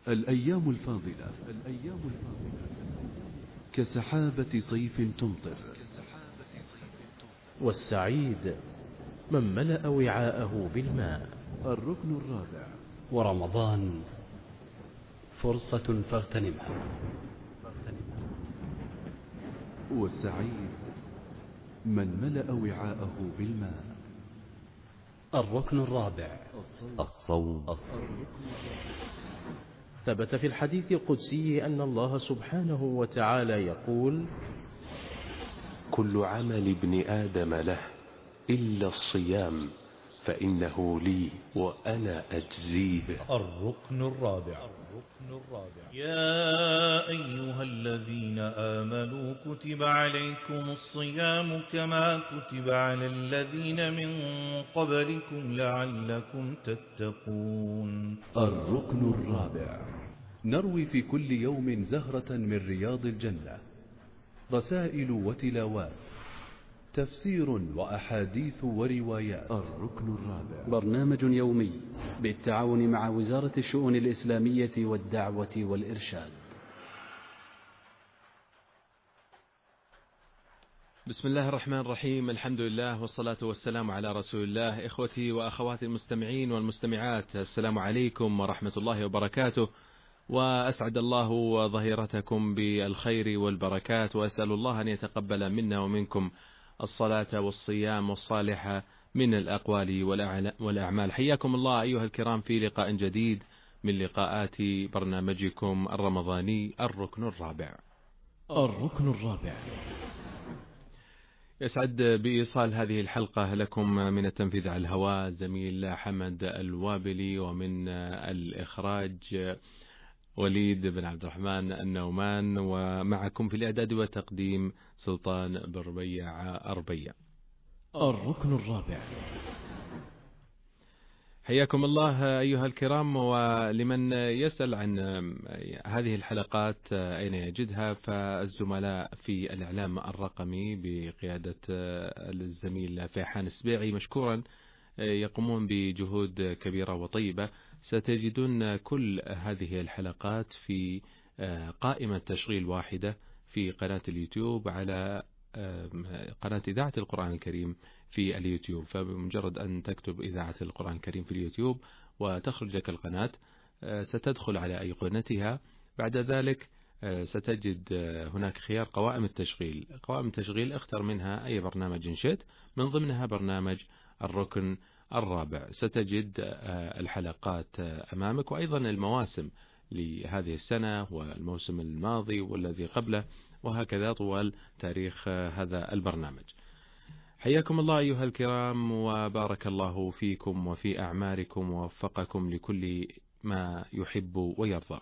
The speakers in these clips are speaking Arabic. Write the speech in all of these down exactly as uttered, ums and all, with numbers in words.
الأيام الفاضلة الأيام الفاضلة كسحابة صيف تمطر، والسعيد من ملأ وعاءه بالماء. الركن الرابع. ورمضان فرصة فاغتنمها. والسعيد من ملأ وعاءه بالماء. الركن الرابع الصوم. ثبت في الحديث القدسي أن الله سبحانه وتعالى يقول: كل عمل ابن آدم له إلا الصيام فإنه لي وأنا أجزيه. الركن الرابع. يا أيها الذين آمنوا كتب عليكم الصيام كما كتب على الذين من قبلكم لعلكم تتقون. الركن الرابع. نروي في كل يوم زهرة من رياض الجنة، رسائل وتلاوات، تفسير وأحاديث وروايات. الركن الرابع. برنامج يومي بالتعاون مع وزارة الشؤون الإسلامية والدعوة والإرشاد. بسم الله الرحمن الرحيم، الحمد لله والصلاة والسلام على رسول الله. إخوتي وأخواتي المستمعين والمستمعات، السلام عليكم ورحمة الله وبركاته، وأسعد الله ظهيرتكم بالخير والبركات، وأسأل الله أن يتقبل منا ومنكم الصلاة والصيام والصالحة من الأقوال والأعمال. حياكم الله أيها الكرام في لقاء جديد من لقاءات برنامجكم الرمضاني الركن الرابع. الركن الرابع. يسعد بإيصال هذه الحلقة لكم من التنفيذ على الهواء زميل حمد الوابلي، ومن الإخراج وليد بن عبد الرحمن النومان، ومعكم في الإعداد والتقديم سلطان بن ربيع أربيع. الركن الرابع. حياكم الله أيها الكرام. ولمن يسأل عن هذه الحلقات أين يجدها، فالزملاء في الإعلام الرقمي بقيادة الزميل فيحان السبيعي مشكورا يقومون بجهود كبيرة وطيبة. ستجدون كل هذه الحلقات في قائمة تشغيل واحدة في قناة اليوتيوب على قناة إذاعة القرآن الكريم في اليوتيوب. فبمجرد أن تكتب إذاعة القرآن الكريم في اليوتيوب وتخرج لك القناة، ستدخل على أيقونتها. بعد ذلك ستجد هناك خيار قوائم التشغيل. قوائم التشغيل اختر منها أي برنامج شئت، من ضمنها برنامج الركن الرابع. ستجد الحلقات أمامك، وأيضا المواسم لهذه السنة والموسم الماضي والذي قبله، وهكذا طوال تاريخ هذا البرنامج. حياكم الله أيها الكرام، وبارك الله فيكم وفي أعماركم، ووفقكم لكل ما يحب ويرضى.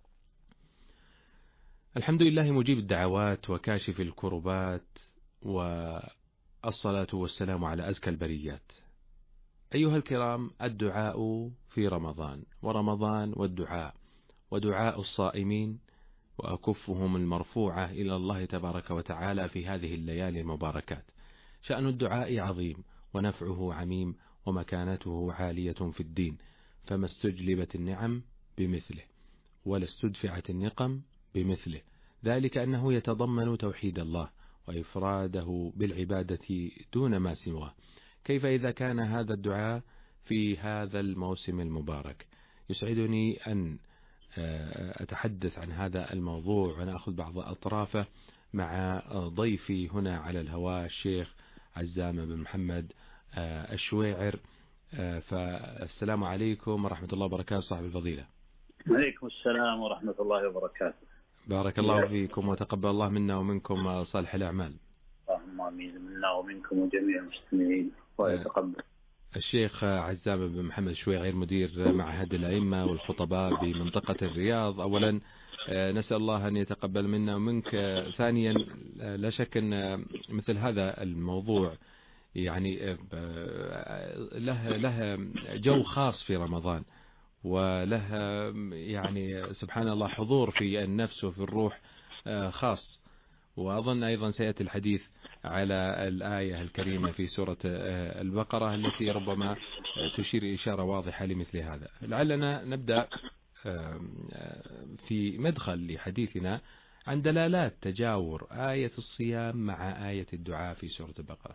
الحمد لله مجيب الدعوات وكاشف الكربات، والصلاة والسلام على أزكى البريات. أيها الكرام، الدعاء في رمضان، ورمضان والدعاء، ودعاء الصائمين وأكفهم المرفوعة إلى الله تبارك وتعالى في هذه الليالي المباركات. شأن الدعاء عظيم، ونفعه عميم، ومكانته عالية في الدين، فما استجلبت النعم بمثله، ولا استدفعت النقم بمثله، ذلك أنه يتضمن توحيد الله وإفراده بالعبادة دون ما سواه. كيف إذا كان هذا الدعاء في هذا الموسم المبارك؟ يسعدني أن أتحدث عن هذا الموضوع ونأخذ بعض أطرافه مع ضيفي هنا على الهواء الشيخ عزام بن محمد الشويعر. فالسلام عليكم ورحمة الله وبركاته صاحب الفضيلة. عليكم السلام ورحمة الله وبركاته. بارك الله فيكم، وتقبل الله منا ومنكم صالح الأعمال. اللهم آمين، منا ومنكم وجميع المسلمين، ويتقبل. الشيخ عزام بن محمد الشويعر مدير معهد الأئمة والخطباء بمنطقة الرياض. أولا نسأل الله أن يتقبل منا ومنك. ثانيا لا شك أن مثل هذا الموضوع يعني له له جو خاص في رمضان، وله يعني سبحان الله حضور في النفس وفي الروح خاص. وأظن أيضا سيأتي الحديث على الآية الكريمة في سورة البقرة التي ربما تشير إشارة واضحة لمثل هذا. لعلنا نبدأ في مدخل لحديثنا عن دلالات تجاور آية الصيام مع آية الدعاء في سورة البقرة.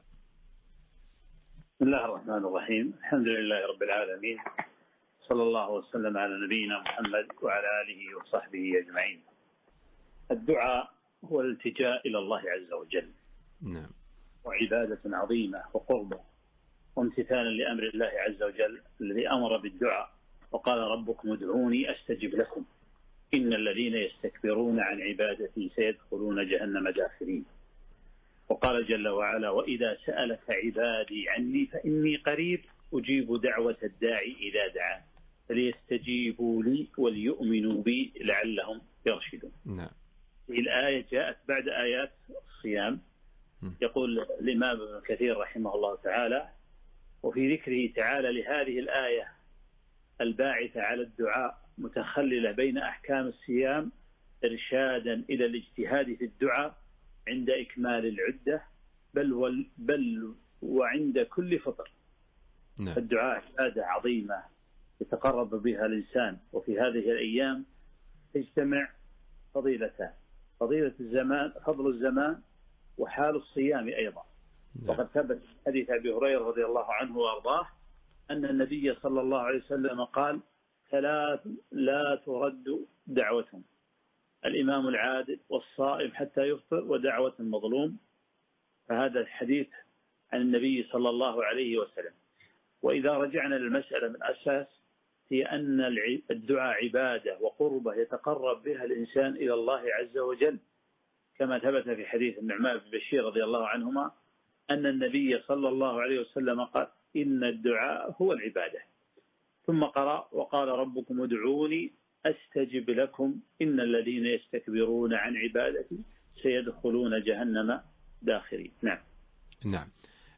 بسم الله الرحمن الرحيم. الحمد لله رب العالمين، صلى الله وسلم على نبينا محمد وعلى آله وصحبه أجمعين. الدعاء هو الالتجاء إلى الله عز وجل، نعم، وعبادة عظيمة وقربة وامتثالا لأمر الله عز وجل الذي أمر بالدعاء وقال ربكم ادعوني أستجب لكم إن الذين يستكبرون عن عبادتي سيدخلون جهنم داخرين. وقال جل وعلا وإذا سألك عبادي عني فإني قريب أجيب دعوة الداعي إذا دعان فليستجيبوا لي وليؤمنوا بي لعلهم يرشدون. نعم. الآية جاءت بعد آيات الصيام. يقول الإمام ابن كثير رحمه الله تعالى وفي ذكره تعالى لهذه الآية الباعثة على الدعاء متخللة بين أحكام الصيام إرشادا إلى الاجتهاد في الدعاء عند إكمال العدة بل, وال بل وعند كل فطر. نعم. الدعاء عبادة عظيمة يتقرب بها الإنسان، وفي هذه الأيام تجتمع فضيلتان: فضيلة الزمان، فضل الزمان، وحال الصيام أيضا. نعم. وقد ثبت حديث أبي هريرة رضي الله عنه وأرضاه أن النبي صلى الله عليه وسلم قال ثلاث لا ترد دعوتهم: الإمام العادل والصائم حتى يفطر ودعوة المظلوم. فهذا الحديث عن النبي صلى الله عليه وسلم. وإذا رجعنا للمسألة من أساس هي أن الدعاء عبادة وقربة يتقرب بها الإنسان إلى الله عز وجل، كما ثبت في حديث النعمان بن بشير رضي الله عنهما أن النبي صلى الله عليه وسلم قال إن الدعاء هو العبادة. ثم قرأ وقال ربكم ادعوني أستجب لكم إن الذين يستكبرون عن عبادتي سيدخلون جهنم داخرين. نعم. نعم.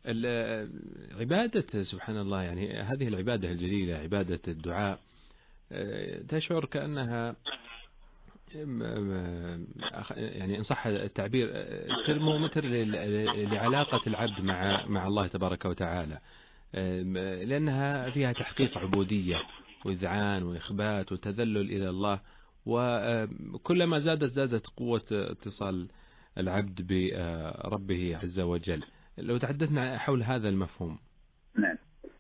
العبادة سبحان الله، يعني هذه العبادة الجليلة عبادة الدعاء تشعر كأنها يعني إن صح التعبير ترمومتر لعلاقة العبد مع مع الله تبارك وتعالى، لأنها فيها تحقيق عبودية وإذعان وإخبات وتذلل إلى الله، وكلما زادت زادت قوة اتصال العبد بربه عز وجل. لو تحدثنا حول هذا المفهوم. نعم.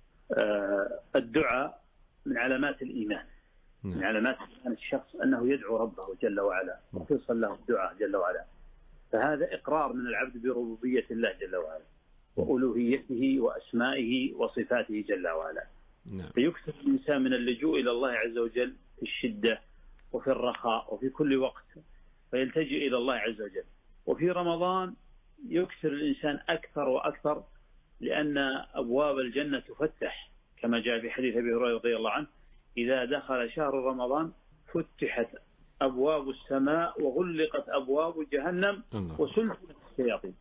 الدعاء من علامات الإيمان. نعم. من علامات إيمان الشخص أنه يدعو ربه جل وعلا وخصوصا له الدعاء جل وعلا. فهذا إقرار من العبد بربوبية الله جل وعلا وألوهيته وأسمائه وصفاته جل وعلا. نعم. فيكثر الإنسان من اللجوء إلى الله عز وجل في الشدة وفي الرخاء وفي كل وقت، فيلتجئ إلى الله عز وجل. وفي رمضان يكثر الإنسان أكثر وأكثر، لأن أبواب الجنة تفتح كما جاء في حديث أبي هريرة رضي الله عنه إذا دخل شهر رمضان فتحت أبواب السماء وغلقت أبواب جهنم وسلسلت الشياطين.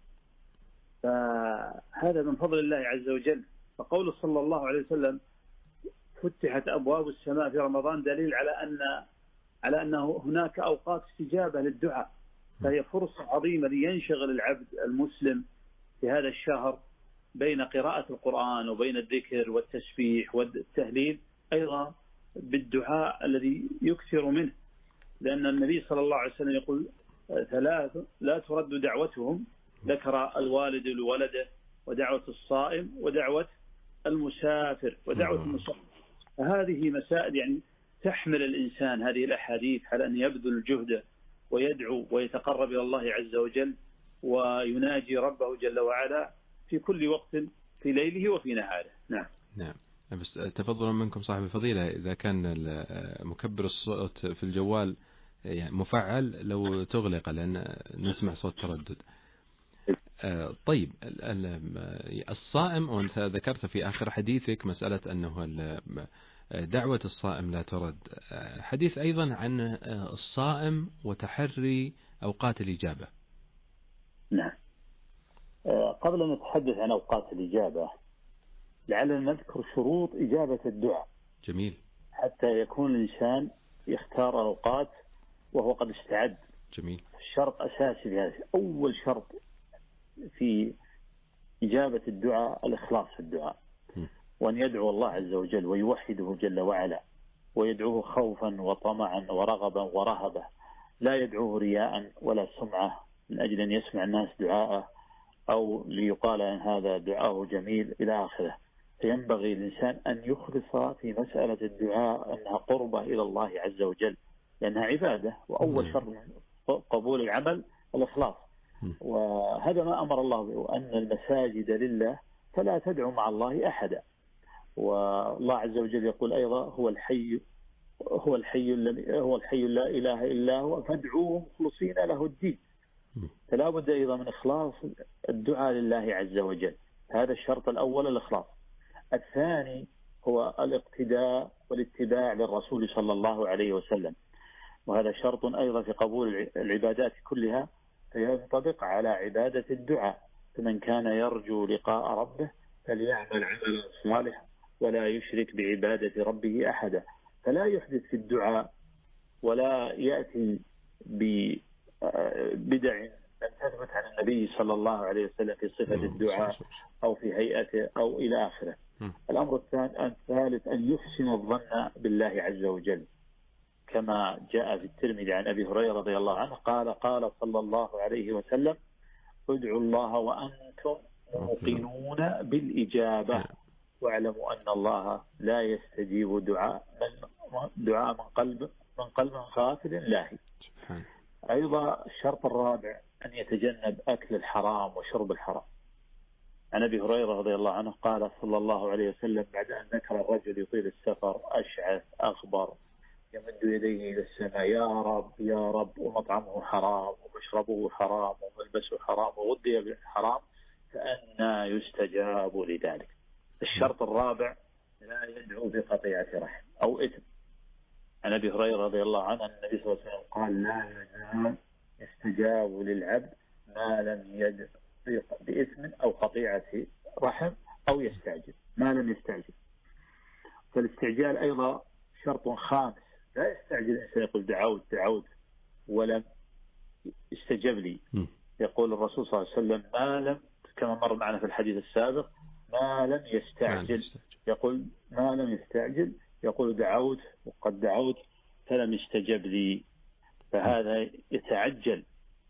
فهذا من فضل الله عز وجل. فقول صلى الله عليه وسلم فتحت أبواب السماء في رمضان دليل على أن على أنه هناك أوقات استجابة للدعاء، فهي فرصة عظيمة لينشغل العبد المسلم في هذا الشهر بين قراءة القرآن وبين الذكر والتسبيح والتهليل، أيضا بالدعاء الذي يكثر منه، لأن النبي صلى الله عليه وسلم يقول ثلاث لا ترد دعوتهم، ذكر الوالد لولده ودعوة الصائم ودعوة المسافر ودعوة المسافر. هذه مسائل يعني تحمل الإنسان هذه الأحاديث على أن يبذل جهده ويدعو ويتقرب إلى الله عز وجل ويناجي ربه جل وعلا في كل وقت في ليله وفي نهاره. نعم. نعم. بس تفضلا منكم صاحب الفضيلة، إذا كان مكبر الصوت في الجوال يعني مفعل لو تغلق لأن نسمع صوت تردد. طيب الصائم، وأنت ذكرت في آخر حديثك مسألة أنه دعوة الصائم لا ترد، حديث أيضا عن الصائم وتحري أوقات الإجابة. نعم. قبل أن نتحدث عن أوقات الإجابة لعلنا نذكر شروط إجابة الدعاء. جميل. حتى يكون الإنسان يختار أوقات وهو قد استعد. جميل. الشرط أساسي لهذا. أول شرط في إجابة الدعاء الإخلاص في الدعاء، م. وأن يدعو الله عز وجل ويوحده جل وعلا ويدعوه خوفا وطمعا ورغبا ورهبة، لا يدعوه رياء ولا سمعة من أجل أن يسمع الناس دعاءه أو ليقال أن هذا دعاءه جميل إلى آخره. فينبغي الإنسان أن يخلص في مسألة الدعاء أنها قربة إلى الله عز وجل، لأنها عبادة، وأول شرط من قبول العمل الإخلاص. وهذا ما أمر الله به، أن المساجد لله فلا تدعو مع الله أحدا. والله عز وجل يقول أيضا هو الحي هو الحي هو الحي لا إله إلا هو فادعوه مخلصين له الدين. فلا بد أيضا من إخلاص الدعاء لله عز وجل. هذا الشرط الأول الإخلاص. الثاني هو الاقتداء والاتباع للرسول صلى الله عليه وسلم، وهذا شرط أيضا في قبول العبادات كلها، فينطبق على عبادة الدعاء. فمن كان يرجو لقاء ربه فليعمل عملا صالحا ولا يشرك بعبادة ربه أحدا. فلا يحدث في الدعاء ولا يأتي ببدع لم تثبت عن النبي صلى الله عليه وسلم في صفة الدعاء أو في هيئته أو إلى آخره. الأمر الثالث أن يحسن الظن بالله عز وجل، كما جاء في الترمذي عن أبي هريرة رضي الله عنه قال قال صلى الله عليه وسلم ادعوا الله وأنتم موقنون بالإجابة واعلموا أن الله لا يستجيب دعاء من دعاء من قلب من قلب غافل لاهي. أيضا الشرط الرابع أن يتجنب أكل الحرام وشرب الحرام. عن أبي هريرة رضي الله عنه قال صلى الله عليه وسلم بعد أن ذكر الرجل يطيل السفر أشعث أخبر يمد يديه إلى السماء يا رب يا رب ومطعمه حرام ومشربه حرام وملبسه حرام وغذي بالحرام فأنى يستجاب لذلك. الشرط الرابع لا يدعو بقطيعة رحم أو إثم. عن أبي هريرة رضي الله عنه أن النبي صلى الله عليه وسلم قال لا يزال يستجاب للعبد ما لم يدع بإثم أو قطيعة رحم أو يستعجل ما لم يستعجل. فالاستعجال أيضا شرط خامس، لا يستعجل الإنسان يقول دعوت دعوت ولم استجب لي. يقول الرسول صلى الله عليه وسلم ما لم كما مر معنا في الحديث السابق ما لم يستعجل، يقول ما لم يستعجل يقول دعوت وقد دعوت فلم يستجب لي. فهذا يتعجل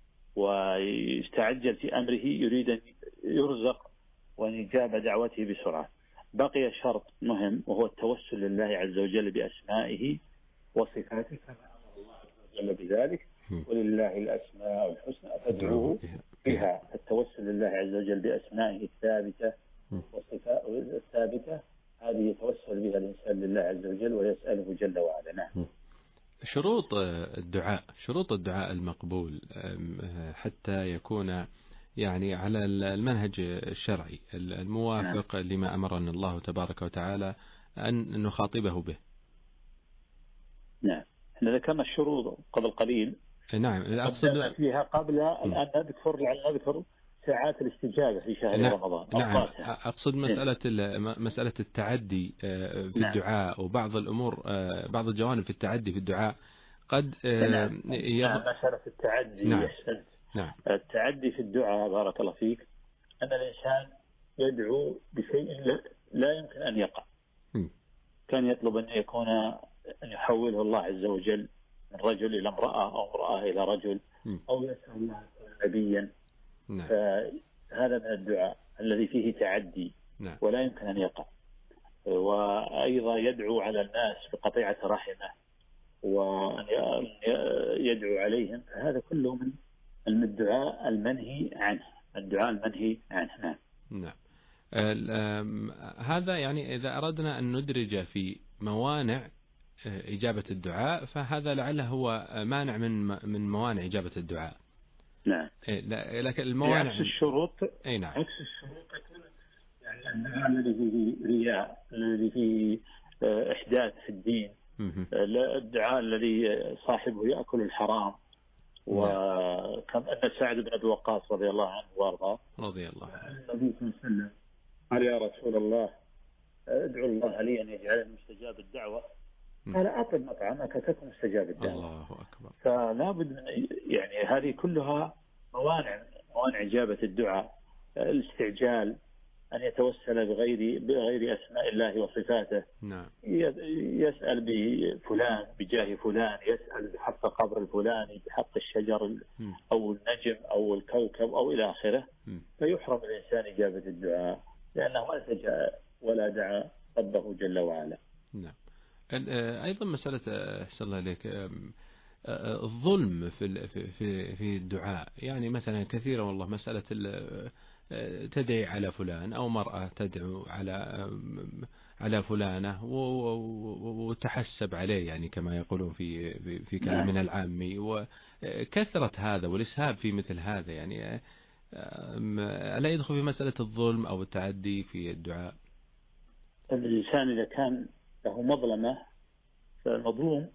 ويستعجل في أمره، يريد أن يرزق وأن يجاب دعوته بسرعة. بقي شرط مهم وهو التوسل لله عز وجل بأسمائه وصفاته كما أمر الله عز وجل بذلك ولله الأسماء الحسنى فادعوه بها. التوسل لله عز وجل بأسمائه الثابتة وصفاته الثابتة هذه يتوسل بها الإنسان لله عز وجل ويسأله جل وعلا. نعم. شروط الدعاء شروط الدعاء المقبول حتى يكون يعني على المنهج الشرعي الموافق نعم. لما أمرنا الله تبارك وتعالى أن نخاطبه به. نعم. احنا ذكرنا الشروط قبل قليل. نعم. أقصد فيها قبل الآن نذكر لعل نذكر ساعات الاستجابة في شهر نعم. رمضان. نعم. أقصد مسألة مسألة التعدي في نعم. الدعاء وبعض الأمور بعض الجوانب في التعدي في الدعاء قد نعم. يغ... نعم. مسألة التعدي نعم. نعم. التعدي في الدعاء بارك الله فيك أن الإنسان يدعو بشيء لا يمكن أن يقع. م. كان يطلب أن يكون أن يحوله الله عز وجل من رجل إلى امرأة أو امرأة إلى رجل م. أو يسأل الله نبيا. نعم. فهذا من الدعاء الذي فيه تعدي نعم. ولا يمكن أن يقع. وأيضا يدعو على الناس بقطيعة رحمه وأن يدعو عليهم. هذا كله من الدعاء المنهي عنه الدعاء المنهي عنه. نعم. نعم. هذا يعني إذا أردنا أن ندرج في موانع إجابة الدعاء فهذا لعله هو مانع من من موانع إجابة الدعاء. نعم. لكن الموانع عكس الشروط. أي نعم. عكس الشروط تكون يعني الدعاء الذي فيه رياء الذي فيه إحداث في الدين، الدعاء الذي صاحبه يأكل الحرام. وكم أن سعد بن أبي وقاص رضي الله عنه وارضاه رضي الله عنه النبي صلى الله عليه وسلم قال يا رسول الله ادعو الله لي أن يجعلني مستجاب الدعوة. قال أطلب مطعمك تكن مستجاب الدعوة. الله أكبر. فلا بد من يعني هذه كلها موانع موانع إجابة الدعاء. الاستعجال أن يتوسل بغير بغير أسماء الله وصفاته. نعم. يسأل بفلان بجاه فلان، يسأل بحق قبر الفلاني، بحق الشجر أو النجم أو الكوكب أو إلى آخره، فيحرم الإنسان إجابة الدعاء لأنه ما التجأ ولا دعا ربه جل وعلا. نعم. أيضا مسألة أحسن الله إليك الظلم في في في الدعاء، يعني مثلا كثيرا والله مسألة تدعي على فلان أو مرأة تدعو على على فلانة وتحسب عليه، يعني كما يقولون في في, في كلامنا العامي، وكثرة هذا والإسهاب في مثل هذا، يعني ألا يدخل في مسألة الظلم أو التعدي في الدعاء؟ الإنسان إذا كان له مظلمة فالمظلوم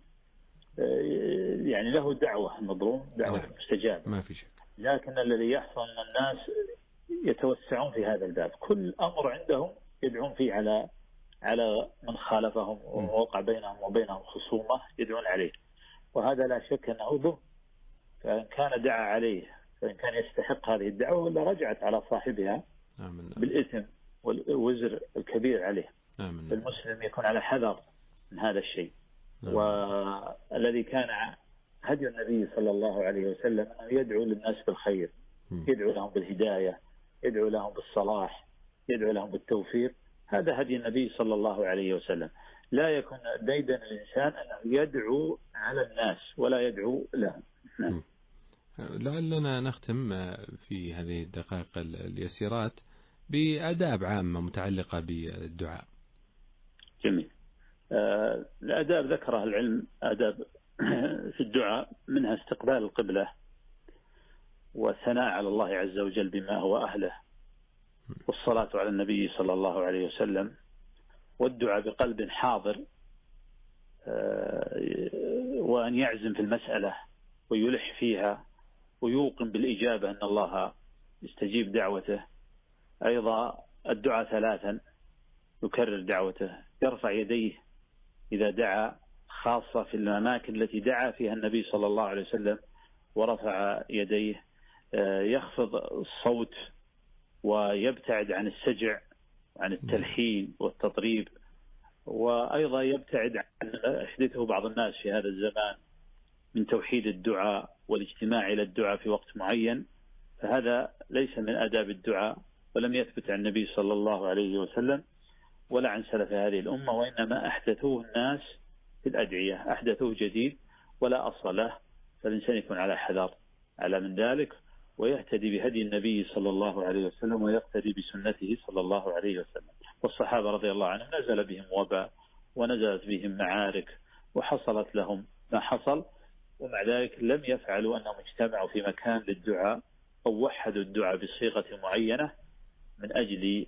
يعني له دعوة، المظلوم دعوة نعم. مستجابة ما في شك، لكن الذي يحصل أن الناس يتوسعون في هذا الباب، كل أمر عندهم يدعون فيه على على من خالفهم ووقع بينهم وبينهم خصومة يدعون عليه، وهذا لا شك أنه ظلم. فإن كان دعا عليه فإن كان يستحق هذه الدعوة ولا رجعت على صاحبها آمين. بالإثم والوزر الكبير عليه. آمين. المسلم يكون على حذر من هذا الشيء. آمين. والذي كان هدي النبي صلى الله عليه وسلم أن يدعو للناس بالخير، يدعو لهم بالهداية، يدعو لهم بالصلاح، يدعو لهم بالتوفيق. هذا هدي النبي صلى الله عليه وسلم. لا يكون ديدا الإنسان أنه يدعو على الناس ولا يدعو لهم. نعم. لعلنا نختم في هذه الدقائق اليسيرات بآداب عامة متعلقة بالدعاء. جميل. آه الآداب ذكرها العلم، آداب في الدعاء منها استقبال القبلة والثناء على الله عز وجل بما هو أهله، والصلاة على النبي صلى الله عليه وسلم، والدعاء بقلب حاضر، وأن يعزم في المسألة ويلح فيها ويوقن بالإجابة أن الله يستجيب دعوته. أيضا الدعاء ثلاثا، يكرر دعوته، يرفع يديه إذا دعا، خاصة في الأماكن التي دعا فيها النبي صلى الله عليه وسلم ورفع يديه، يخفض الصوت ويبتعد عن السجع وعن التلحين والتطريب، وأيضا يبتعد عن أحدثه بعض الناس في هذا الزمان من توحيد الدعاء والاجتماع إلى الدعاء في وقت معين، فهذا ليس من آداب الدعاء ولم يثبت عن النبي صلى الله عليه وسلم ولا عن سلف هذه الأمة، وإنما أحدثوه الناس في الأدعية، أحدثوه جديد ولا أصل له. فالإنسان يكون على حذر على من ذلك ويهتدي بهدي النبي صلى الله عليه وسلم ويقتدي بسنته صلى الله عليه وسلم. والصحابة رضي الله عنهم نزل بهم وباء ونزلت بهم معارك وحصلت لهم ما حصل، ومع ذلك لم يفعلوا أنهم اجتمعوا في مكان للدعاء أو وحدوا الدعاء بصيغة معينة من أجل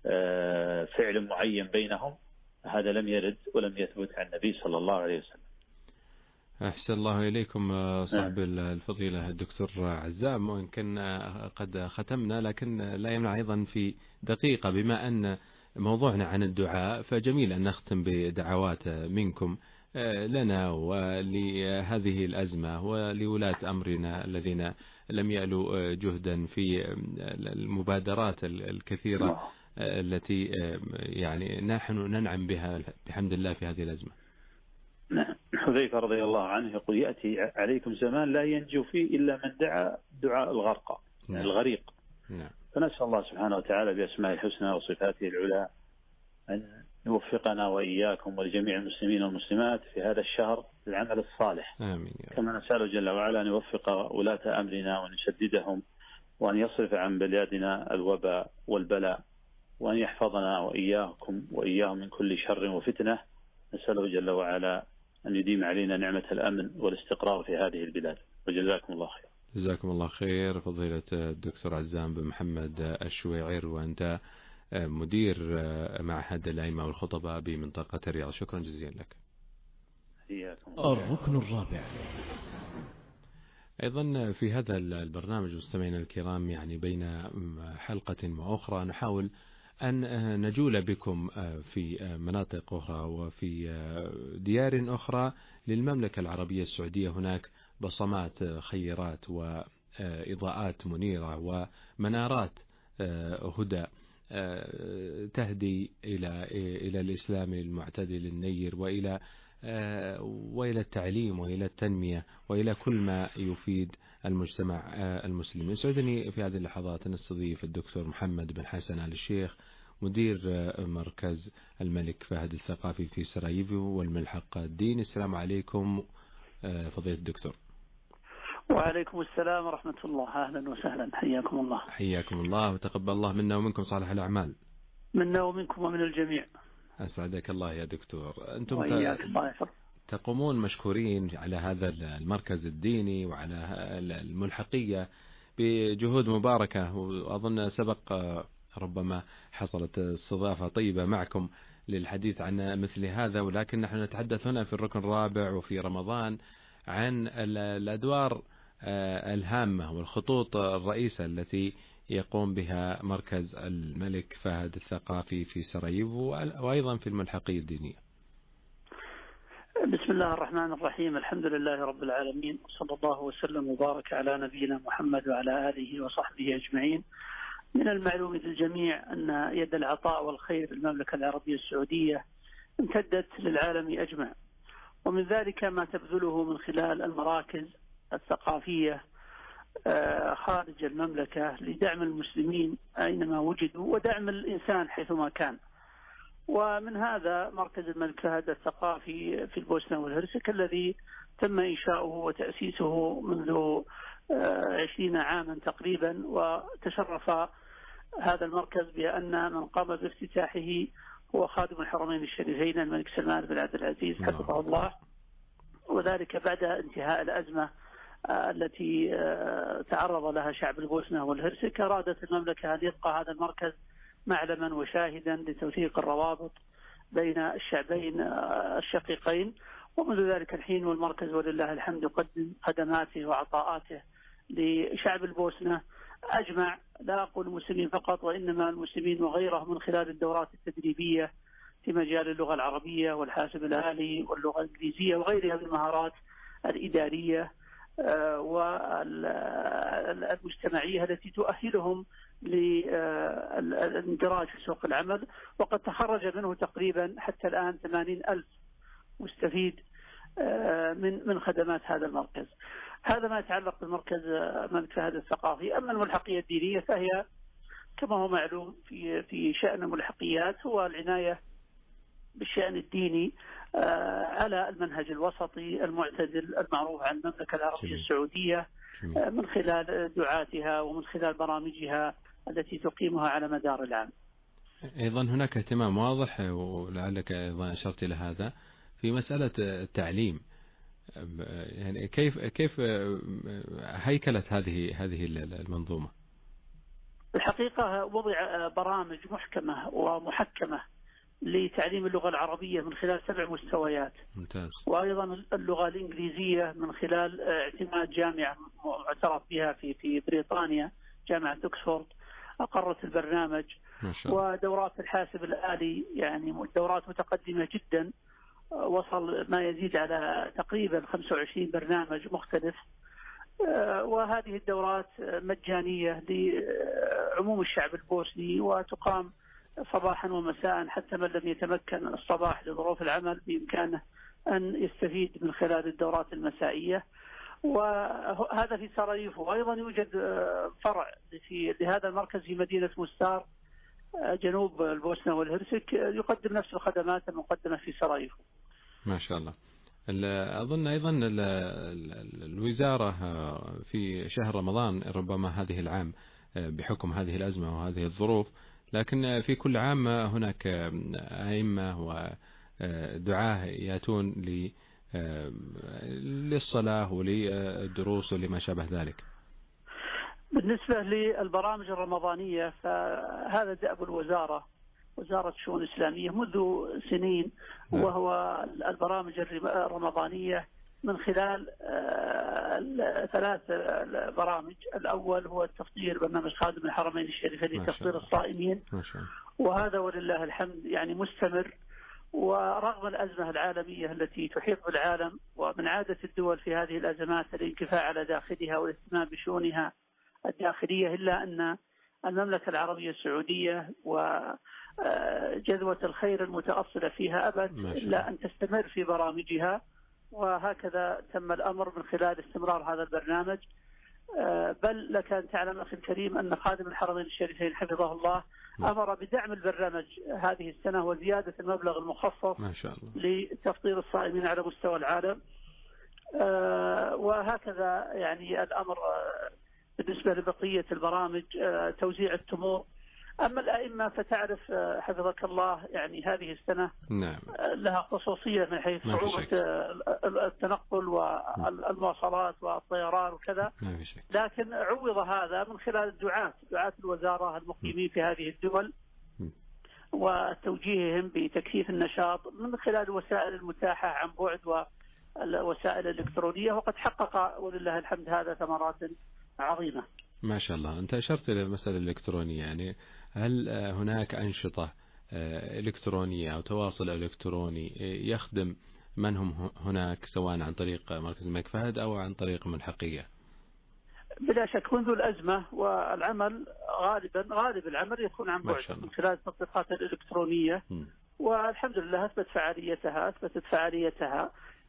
فعل معين بينهم. هذا لم يرد ولم يثبت عن النبي صلى الله عليه وسلم. أحسن الله إليكم صاحب الفضيلة الدكتور عزام، وإن كان قد ختمنا لكن لا يمنع أيضا في دقيقة، بما أن موضوعنا عن الدعاء فجميل أن نختم بدعوات منكم لنا ولهذه الأزمة ولولاة أمرنا الذين لم يألوا جهدا في المبادرات الكثيرة التي يعني نحن ننعم بها بحمد الله في هذه الأزمة. حذيفة رضي الله عنه يقول: يأتي عليكم زمان لا ينجو فيه إلا من دعا دعاء الغرقى، يعني نعم. الغريق. نعم. فنسأل الله سبحانه وتعالى بأسماء الحسنى وصفاته العلى أن يوفقنا وإياكم ولجميع المسلمين والمسلمات في هذا الشهر للعمل الصالح. آمين. كما نسأله جل وعلا أن يوفق ولاة أمرنا وأن يسددهم وأن يصرف عن بلادنا الوباء والبلاء وأن يحفظنا وإياكم وإياهم من كل شر وفتنة. نسأله جل وعلا أن يديم علينا نعمة الأمن والاستقرار في هذه البلاد، وجزاكم الله خير. جزاكم الله خير فضيلة الدكتور عزام بن محمد الشويعر، وأنت مدير معهد الأئمة والخطباء بمنطقة الرياض. شكرا جزيلا لك. الركن الرابع. أيضا في هذا البرنامج مستمعينا الكرام، يعني بين حلقة وأخرى نحاول أن نجول بكم في مناطق أخرى وفي ديار أخرى للمملكة العربية السعودية. هناك بصمات خيرات وإضاءات منيرة ومنارات هدى تهدي إلى إلى الإسلام المعتدل النير وإلى وإلى التعليم وإلى التنمية وإلى كل ما يفيد المجتمع المسلم. يسعدني في هذه اللحظات أن نستضيف الدكتور محمد بن حسن آل الشيخ، مدير مركز الملك فهد الثقافي في سراييفو والملحق الديني. السلام عليكم فضيلة الدكتور. وعليكم السلام ورحمة الله، أهلا وسهلا، حياكم الله. حياكم الله وتقبل الله منا ومنكم صالح الأعمال. منا ومنكم ومن الجميع. أسعدك الله يا دكتور. أنتم وإياك الله يحفظك. تقومون مشكورين على هذا المركز الديني وعلى الملحقية بجهود مباركة، وأظن سبق ربما حصلت استضافة طيبة معكم للحديث عن مثل هذا، ولكن نحن نتحدث هنا في الركن الرابع وفي رمضان عن الأدوار الهامة والخطوط الرئيسة التي يقوم بها مركز الملك فهد الثقافي في سراييفو وأيضا في الملحقية الدينية. بسم الله الرحمن الرحيم، الحمد لله رب العالمين، وصلى الله وسلم وبارك على نبينا محمد وعلى آله وصحبه أجمعين. من المعلوم للجميع أن يد العطاء والخير المملكة العربية السعودية امتدت للعالم أجمع، ومن ذلك ما تبذله من خلال المراكز الثقافية خارج المملكة لدعم المسلمين أينما وجدوا ودعم الإنسان حيثما كان. ومن هذا مركز الملك فهد الثقافي في البوسنة والهرسك الذي تم إنشاؤه وتأسيسه منذ عشرين عاما تقريبا، وتشرف هذا المركز بأن من قام بافتتاحه هو خادم الحرمين الشريفين الملك سلمان بن عبد العزيز حفظه الله، وذلك بعد انتهاء الأزمة التي تعرض لها شعب البوسنة والهرسك. أرادت المملكة أن يبقى هذا المركز معلما وشاهدا لتوثيق الروابط بين الشعبين الشقيقين، ومنذ ذلك الحين والمركز ولله الحمد يقدم خدماته وعطاءاته لشعب البوسنة أجمع، لا أقول المسلمين فقط وإنما المسلمين وغيرهم، من خلال الدورات التدريبية في مجال اللغة العربية والحاسب الآلي واللغة الإنجليزية وغيرها من المهارات الإدارية والمجتمعية التي تؤهلهم للاندراج في سوق العمل. وقد تخرج منه تقريبا حتى الآن ثمانين ألف مستفيد من من خدمات هذا المركز. هذا ما يتعلق بالمركز الملك فهد الثقافي. أما الملحقية الدينية فهي كما هو معلوم في في شأن الملحقيات هو العناية بالشأن الديني على المنهج الوسطي المعتدل المعروف عن المملكة العربية السعودية من خلال دعاتها ومن خلال برامجها التي تقيمها على مدار العام. أيضا هناك اهتمام واضح ولعلك أيضا أشرت إلى هذا في مسألة التعليم، يعني كيف كيف هيكلت هذه هذه المنظومة؟ الحقيقة وضع برامج محكمة ومحكمة لتعليم اللغة العربية من خلال سبع مستويات. ممتاز. وأيضا اللغة الإنجليزية من خلال اعتماد جامعة معترف بها في في بريطانيا، جامعة أكسفورد أقرت البرنامج. ما شاء الله. ودورات الحاسب الآلي يعني دورات متقدمة جدا، وصل ما يزيد على تقريبا خمسة وعشرين برنامج مختلف، وهذه الدورات مجانية لعموم الشعب البوسني وتقام صباحا ومساء، حتى من لم يتمكن الصباح لظروف العمل بإمكانه أن يستفيد من خلال الدورات المسائية. وهذا في سراييفو. وأيضا يوجد فرع في لهذا المركز في مدينة مستار جنوب البوسنة والهرسك يقدم نفس الخدمات المقدمة في سراييفو. ما شاء الله. أظن أيضا الوزارة في شهر رمضان ربما هذه العام بحكم هذه الأزمة وهذه الظروف، لكن في كل عام هناك أئمة ودعاة يأتون للصلاة وللدروس ولما شابه ذلك. بالنسبة للبرامج الرمضانية فهذا دأب الوزارة، وزارة الشؤون الإسلامية منذ سنين، وهو البرامج الرمضانية من خلال ثلاث برامج. الأول هو التفطير، برنامج خادم الحرمين الشريفين لتفطير الصائمين، وهذا ولله الحمد يعني مستمر. ورغم الأزمة العالمية التي تحيط بالعالم، ومن عادة الدول في هذه الأزمات الانكفاء على داخلها والاهتمام بشؤونها الداخلية، إلا أن المملكة العربية السعودية وجذوة الخير المتأصلة فيها أبد إلا أن تستمر في برامجها، وهكذا تم الأمر من خلال استمرار هذا البرنامج. بل لك أن تعلم أخي الكريم أن خادم الحرمين الشريفين حفظه الله أمر بدعم البرنامج هذه السنة وزيادة المبلغ المخصص ما شاء الله لتفطير الصائمين على مستوى العالم. وهكذا يعني الأمر بالنسبة لبقية البرامج، توزيع التمور. أما الأئمة فتعرف حفظك الله يعني هذه السنة نعم. لها خصوصية من حيث صعوبة التنقل والمواصلات والطيران وكذا، لكن عوض هذا من خلال الدعاة دعاة الوزارة المقيمين في هذه الدول وتوجيههم بتكثيف النشاط من خلال الوسائل المتاحة عن بعد والوسائل الإلكترونية، وقد حقق ولله الحمد هذا ثمرات عظيمة. ما شاء الله. أنت أشرت إلى المسألة الإلكترونية، يعني هل هناك أنشطة إلكترونية أو تواصل إلكتروني يخدم من هم هناك سواء عن طريق مركز الملك فهد أو عن طريق ملحقية؟ بلا شك منذ الأزمة والعمل غالبا غالب العمل يكون عن بعد من خلال التطبيقات الإلكترونية، م. والحمد لله أثبت فعاليتها أثبتت فعاليتها.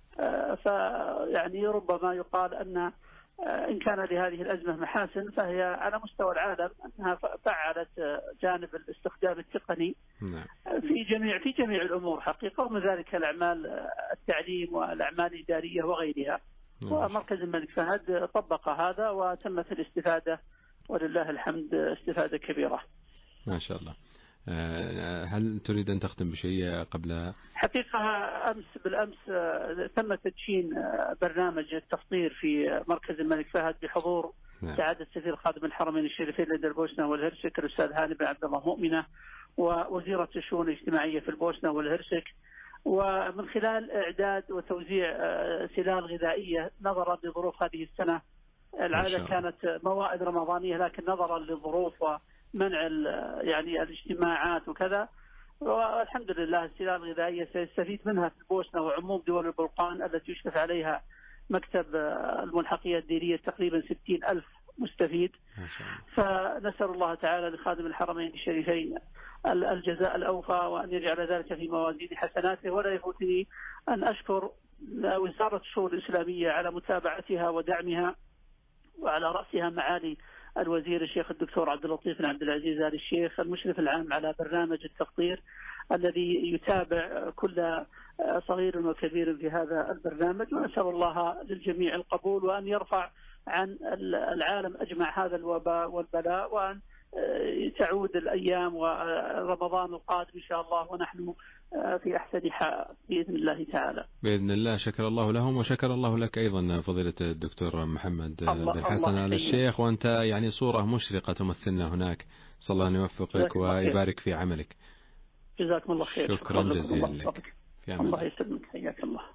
فيعني ربما يقال أن إن كان لهذه الأزمة محاسن فهي على مستوى العالم أنها فعلت جانب الاستخدام التقني في جميع في جميع الأمور حقيقة، ومن ذلك الأعمال التعليم والأعمال الإدارية وغيرها. ومركز الملك فهد طبق هذا وتمت الاستفادة ولله الحمد استفادة كبيرة. ما شاء الله. هل تريد أن تختم بشيء قبل؟ حقيقة أمس بالأمس تم تدشين برنامج التفطير في مركز الملك فهد بحضور نعم. سعادة سفير خادم الحرمين الشريفين لدى البوسنة والهرسك الأستاذ هاني بن عبد الله مؤمنة ووزيرة الشؤون الاجتماعية في البوسنة والهرسك، ومن خلال إعداد وتوزيع سلال غذائية نظرا لظروف هذه السنة. العادة كانت موائد رمضانية، لكن نظرا للظروف ومنع يعني الاجتماعات وكذا، والحمد لله السلال الغذائية سيستفيد منها في البوسنة وعموم دول البلقان التي يشرف عليها مكتب الملحقية الدينية تقريبا ستين ألف مستفيد. فنسأل الله تعالى لخادم الحرمين الشريفين الجزاء الأوفى وأن يجعل ذلك في موازين حسناته. ولا يفوتني أن أشكر وزارة الشؤون الإسلامية على متابعتها ودعمها، وعلى رأسها معالي الوزير الشيخ الدكتور عبد اللطيف بن عبد العزيز آل الشيخ المشرف العام على برنامج التفطير الذي يتابع كل صغير وكبير في هذا البرنامج. ونسأل الله للجميع القبول وأن يرفع عن العالم أجمع هذا الوباء والبلاء، وأن تعود الأيام ورمضان القادم إن شاء الله ونحن في أحسن حال بإذن الله تعالى. بإذن الله. شكر الله لهم وشكر الله لك أيضا فضيلة الدكتور محمد بن حسن آل الشيخ، وأنت يعني صورة مشرقة تمثلنا هناك. صلى الله أن يوفقك ويبارك في عملك. جزاكم الله خير. شكرا جزيلا لك. الله يسلمك. حياك الله.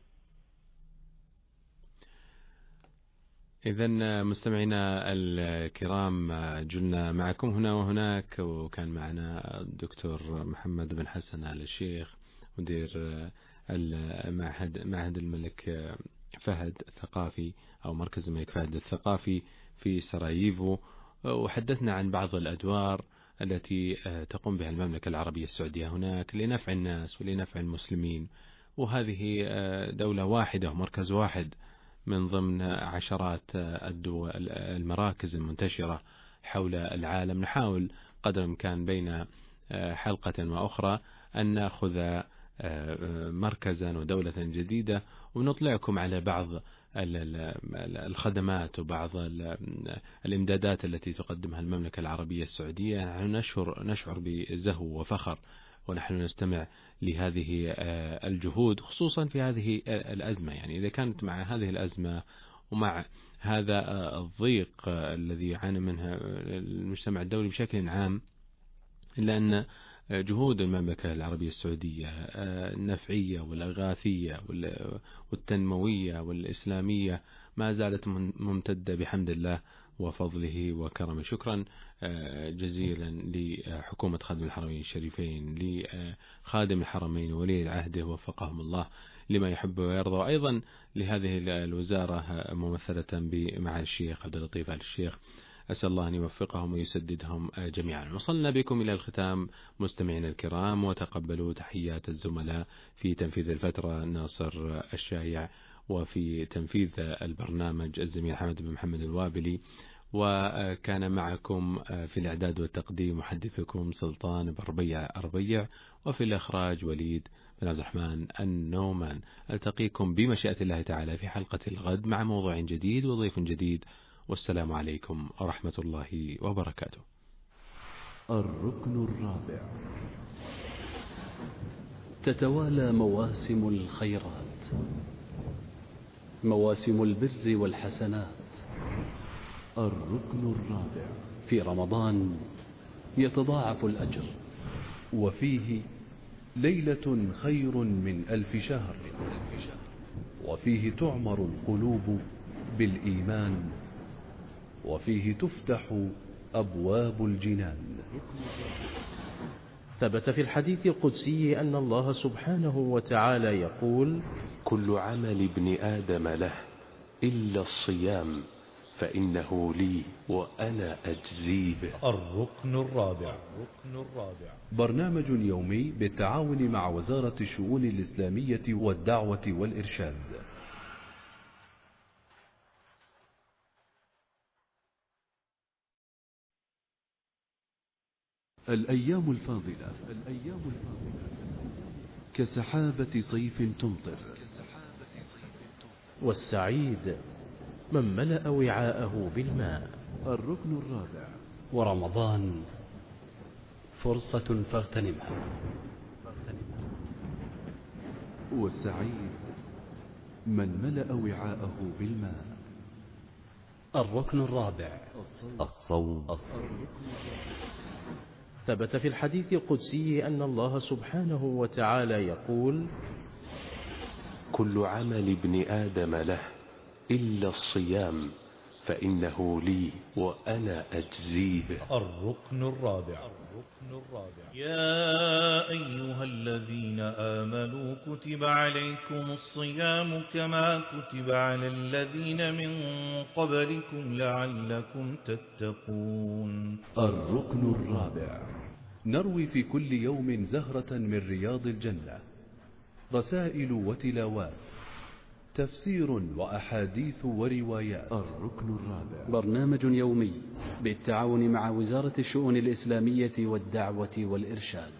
إذن مستمعينا الكرام جلنا معكم هنا وهناك، وكان معنا الدكتور محمد بن حسن آل الشيخ مدير المعهد معهد الملك فهد الثقافي أو مركز الملك فهد الثقافي في سراييفو، وحدثنا عن بعض الأدوار التي تقوم بها المملكة العربية السعودية هناك لنفع الناس ولنفع المسلمين. وهذه دولة واحدة ومركز واحد من ضمن عشرات الدول المراكز المنتشرة حول العالم. نحاول قدر الإمكان بين حلقة وأخرى أن نأخذ مركزا ودولة جديدة ونطلعكم على بعض الخدمات وبعض الإمدادات التي تقدمها المملكة العربية السعودية. نحن نشعر, نشعر بزهو وفخر ونحن نستمع لهذه الجهود، خصوصا في هذه الأزمة. يعني إذا كانت مع هذه الأزمة ومع هذا الضيق الذي يعاني منها المجتمع الدولي بشكل عام، إلا أن جهود المملكة العربية السعودية النفعية والإغاثية والتنموية والإسلامية ما زالت ممتدة بحمد الله وفضله وكرمه. شكرا جزيلا لحكومة خادم الحرمين الشريفين، لخادم الحرمين ولي عهده وفقهم الله لما يحب ويرضى، وأيضا لهذه الوزارة ممثلة بمعالي الشيخ عبد اللطيف آل الشيخ أسأل الله أن يوفقهم ويسددهم جميعا. وصلنا بكم إلى الختام مستمعينا الكرام، وتقبلوا تحيات الزملاء في تنفيذ الفترة ناصر الشايع، وفي تنفيذ البرنامج الزميل حمد بن محمد الوابلي، وكان معكم في الإعداد والتقديم محدثكم سلطان بن ربيع أربيع، وفي الإخراج وليد بن عبد الرحمن النومان. ألتقيكم بمشيئة الله تعالى في حلقة الغد مع موضوع جديد وضيف جديد، والسلام عليكم ورحمة الله وبركاته. الركن الرابع. تتوالى مواسم الخيرات، مواسم البر والحسنات. الركن الرابع. في رمضان يتضاعف الأجر، وفيه ليلة خير من ألف شهر، وفيه تعمر القلوب بالإيمان، وفيه تفتح أبواب الجنان. ثبت في الحديث القدسي أن الله سبحانه وتعالى يقول: كل عمل ابن آدم له إلا الصيام فإنه لي وأنا أجزي به. الركن الرابع. الركن الرابع برنامج يومي بالتعاون مع وزارة الشؤون الإسلامية والدعوة والإرشاد. الأيام الفاضلة الأيام الفاضلة كسحابة صيف تمطر، والسعيد من ملأ وعاءه بالماء. الركن الرابع. ورمضان فرصة فاغتنمها. والسعيد من ملأ وعاءه بالماء. الركن الرابع. الصوم. ثبت في الحديث القدسي أن الله سبحانه وتعالى يقول: كل عمل ابن آدم له إلا الصيام فإنه لي وأنا أجزي به. الركن الرابع. الركن الرابع يا أيها الذين آمنوا كتب عليكم الصيام كما كتب على الذين من قبلكم لعلكم تتقون. الركن الرابع. نروي في كل يوم زهرة من رياض الجنة، رسائل وتلاوات، تفسير وأحاديث وروايات. الركن الرابع. برنامج يومي بالتعاون مع وزارة الشؤون الإسلامية والدعوة والإرشاد.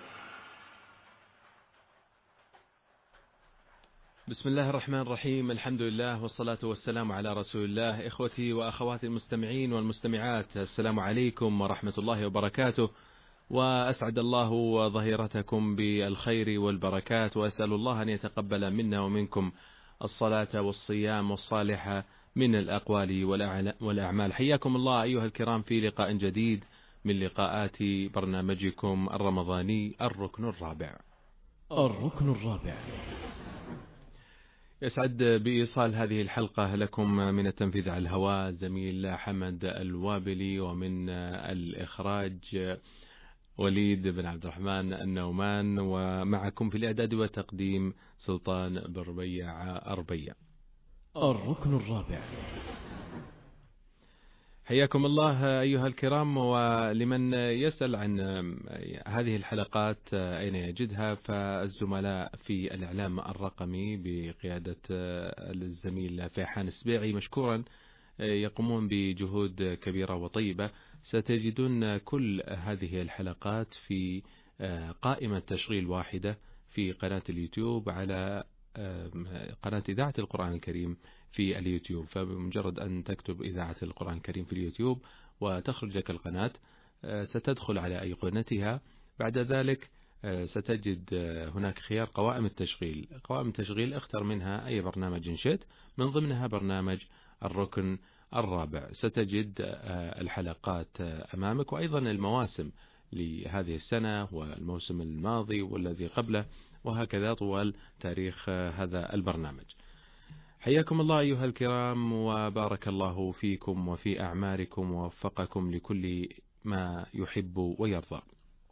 بسم الله الرحمن الرحيم، الحمد لله والصلاة والسلام على رسول الله. إخوتي وأخواتي المستمعين والمستمعات، السلام عليكم ورحمة الله وبركاته، وأسعد الله ظهيرتكم بالخير والبركات، وأسأل الله أن يتقبل منا ومنكم الصلاة والصيام والصالحة من الأقوال والأعمال. حياكم الله أيها الكرام في لقاء جديد من لقاءات برنامجكم الرمضاني الركن الرابع. الركن الرابع. يسعد بإيصال هذه الحلقة لكم من التنفيذ على الهواء زميل حمد الوابلي، ومن الإخراج وليد بن عبد الرحمن النومان، ومعكم في الإعداد والتقديم سلطان بن ربيع أربيع. الركن الرابع. حياكم الله أيها الكرام. ولمن يسأل عن هذه الحلقات أين يجدها، فالزملاء في الإعلام الرقمي بقيادة الزميل فيحان السبيعي مشكورا يقومون بجهود كبيرة وطيبة. ستجدون كل هذه الحلقات في قائمة تشغيل واحدة في قناة اليوتيوب، على قناة إذاعة القرآن الكريم في اليوتيوب. فبمجرد أن تكتب إذاعة القرآن الكريم في اليوتيوب وتخرج لك القناة، ستدخل على أيقونتها. بعد ذلك ستجد هناك خيار قوائم التشغيل. قوائم التشغيل اختر منها أي برنامج شئت، من ضمنها برنامج الركن الرابع. ستجد الحلقات أمامك، وأيضا المواسم لهذه السنة والموسم الماضي والذي قبله، وهكذا طوال تاريخ هذا البرنامج. حياكم الله أيها الكرام، وبارك الله فيكم وفي أعماركم، ووفقكم لكل ما يحب ويرضى.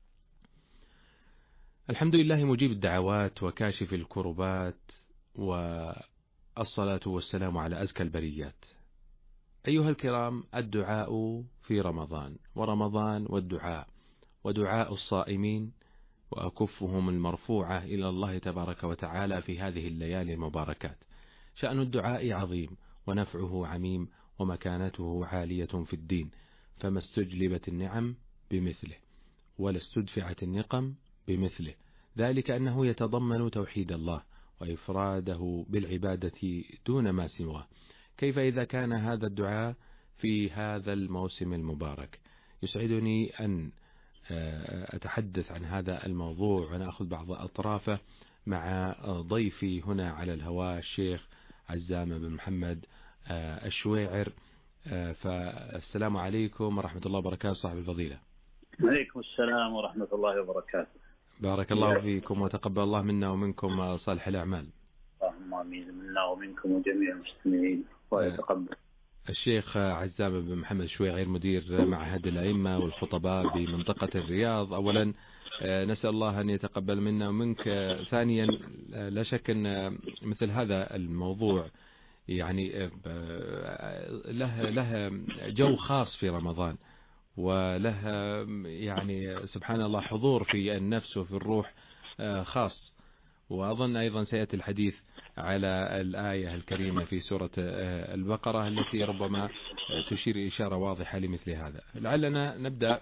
الحمد لله مجيب الدعوات وكاشف الكربات، والصلاة والسلام على أزكى البريات. أيها الكرام، الدعاء في رمضان، ورمضان والدعاء، ودعاء الصائمين وأكفهم المرفوعة إلى الله تبارك وتعالى في هذه الليالي المباركات. شأن الدعاء عظيم ونفعه عميم ومكانته عالية في الدين، فما استجلبت النعم بمثله ولا استدفعت النقم بمثله، ذلك أنه يتضمن توحيد الله وإفراده بالعبادة دون ما سواه. كيف إذا كان هذا الدعاء في هذا الموسم المبارك؟ يسعدني أن أتحدث عن هذا الموضوع ونأخذ بعض أطرافه مع ضيفي هنا على الهواء الشيخ عزام بن محمد الشويعر. فالسلام عليكم ورحمة الله وبركاته صاحب الفضيلة. وعليكم السلام ورحمة الله وبركاته. بارك الله فيكم وتقبل الله منا ومنكم صالح الأعمال. اللهم آمين، منا ومنكم وجميع المسلمين ويتقبل. الشيخ عزام بن محمد الشويعر مدير معهد الأئمة والخطباء بمنطقة الرياض. أولا نسأل الله أن يتقبل منا ومنك. ثانيا لا شك أن مثل هذا الموضوع يعني له له جو خاص في رمضان، وله يعني سبحان الله حضور في النفس وفي الروح خاص. وأظن أيضا سيأتي الحديث على الآية الكريمة في سورة البقرة التي ربما تشير إشارة واضحة لمثل هذا. لعلنا نبدأ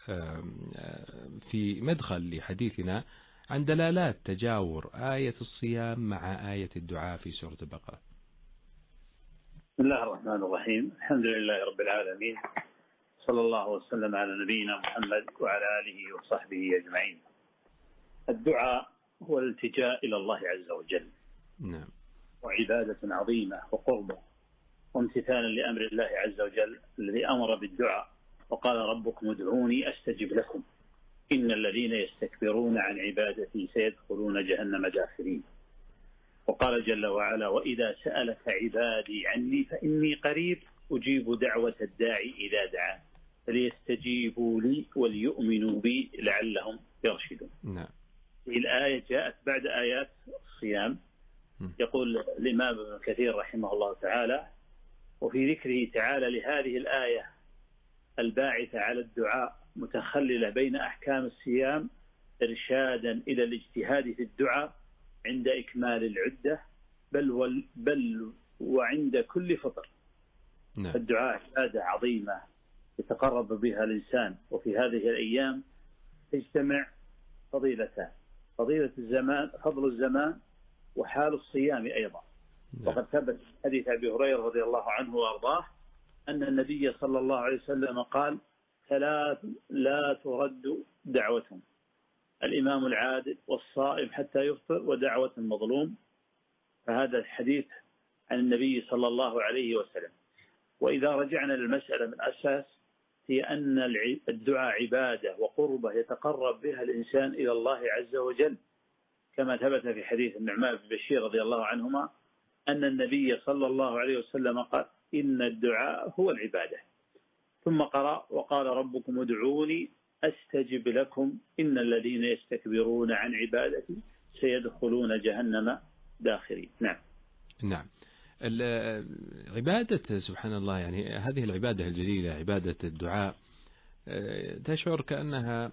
في مدخل لحديثنا عن دلالات تجاور آية الصيام مع آية الدعاء في سورة البقرة. بسم الله الرحمن الرحيم، الحمد لله رب العالمين، صلى الله وسلم على نبينا محمد وعلى آله وصحبه أجمعين. الدعاء هو الالتجاء إلى الله عز وجل، نعم، وعبادة عظيمة وقربة وامتثالا لأمر الله عز وجل الذي أمر بالدعاء وقال ربكم ادعوني أستجب لكم إن الذين يستكبرون عن عبادتي سيدخلون جهنم داخرين. وقال جل وعلا وإذا سألك عبادي عني فإني قريب أجيب دعوة الداعي إذا دعان فليستجيبوا لي وليؤمنوا بي لعلهم يرشدون. نعم. الآية جاءت بعد آيات الصيام. يقول الإمام ابن كثير رحمه الله تعالى وفي ذكره تعالى لهذه الآية الباعثة على الدعاء متخللة بين أحكام الصيام إرشادا إلى الاجتهاد في الدعاء عند إكمال العدة بل, بل وعند كل فطر. نعم. الدعاء عبادة عظيمة يتقرب بها الإنسان، وفي هذه الأيام تجتمع فضيلتان: فضيلة الزمان، فضل الزمان، وحال الصيام أيضا. نعم. وقد ثبت حديث أبي هريرة رضي الله عنه وأرضاه أن النبي صلى الله عليه وسلم قال ثلاث لا ترد دعوتهم: الإمام العادل والصائم حتى يفطر ودعوة المظلوم. فهذا الحديث عن النبي صلى الله عليه وسلم. وإذا رجعنا للمسألة من أساس هي أن الدعاء عبادة وقربة يتقرب بها الإنسان إلى الله عز وجل، كما ثبت في حديث النعمان بن بشير رضي الله عنهما أن النبي صلى الله عليه وسلم قال إن الدعاء هو العبادة. ثم قرأ وقال ربكم ادعوني أستجب لكم إن الذين يستكبرون عن عبادتي سيدخلون جهنم داخرين. نعم. نعم. العبادة سبحان الله، يعني هذه العبادة الجليلة عبادة الدعاء تشعر كأنها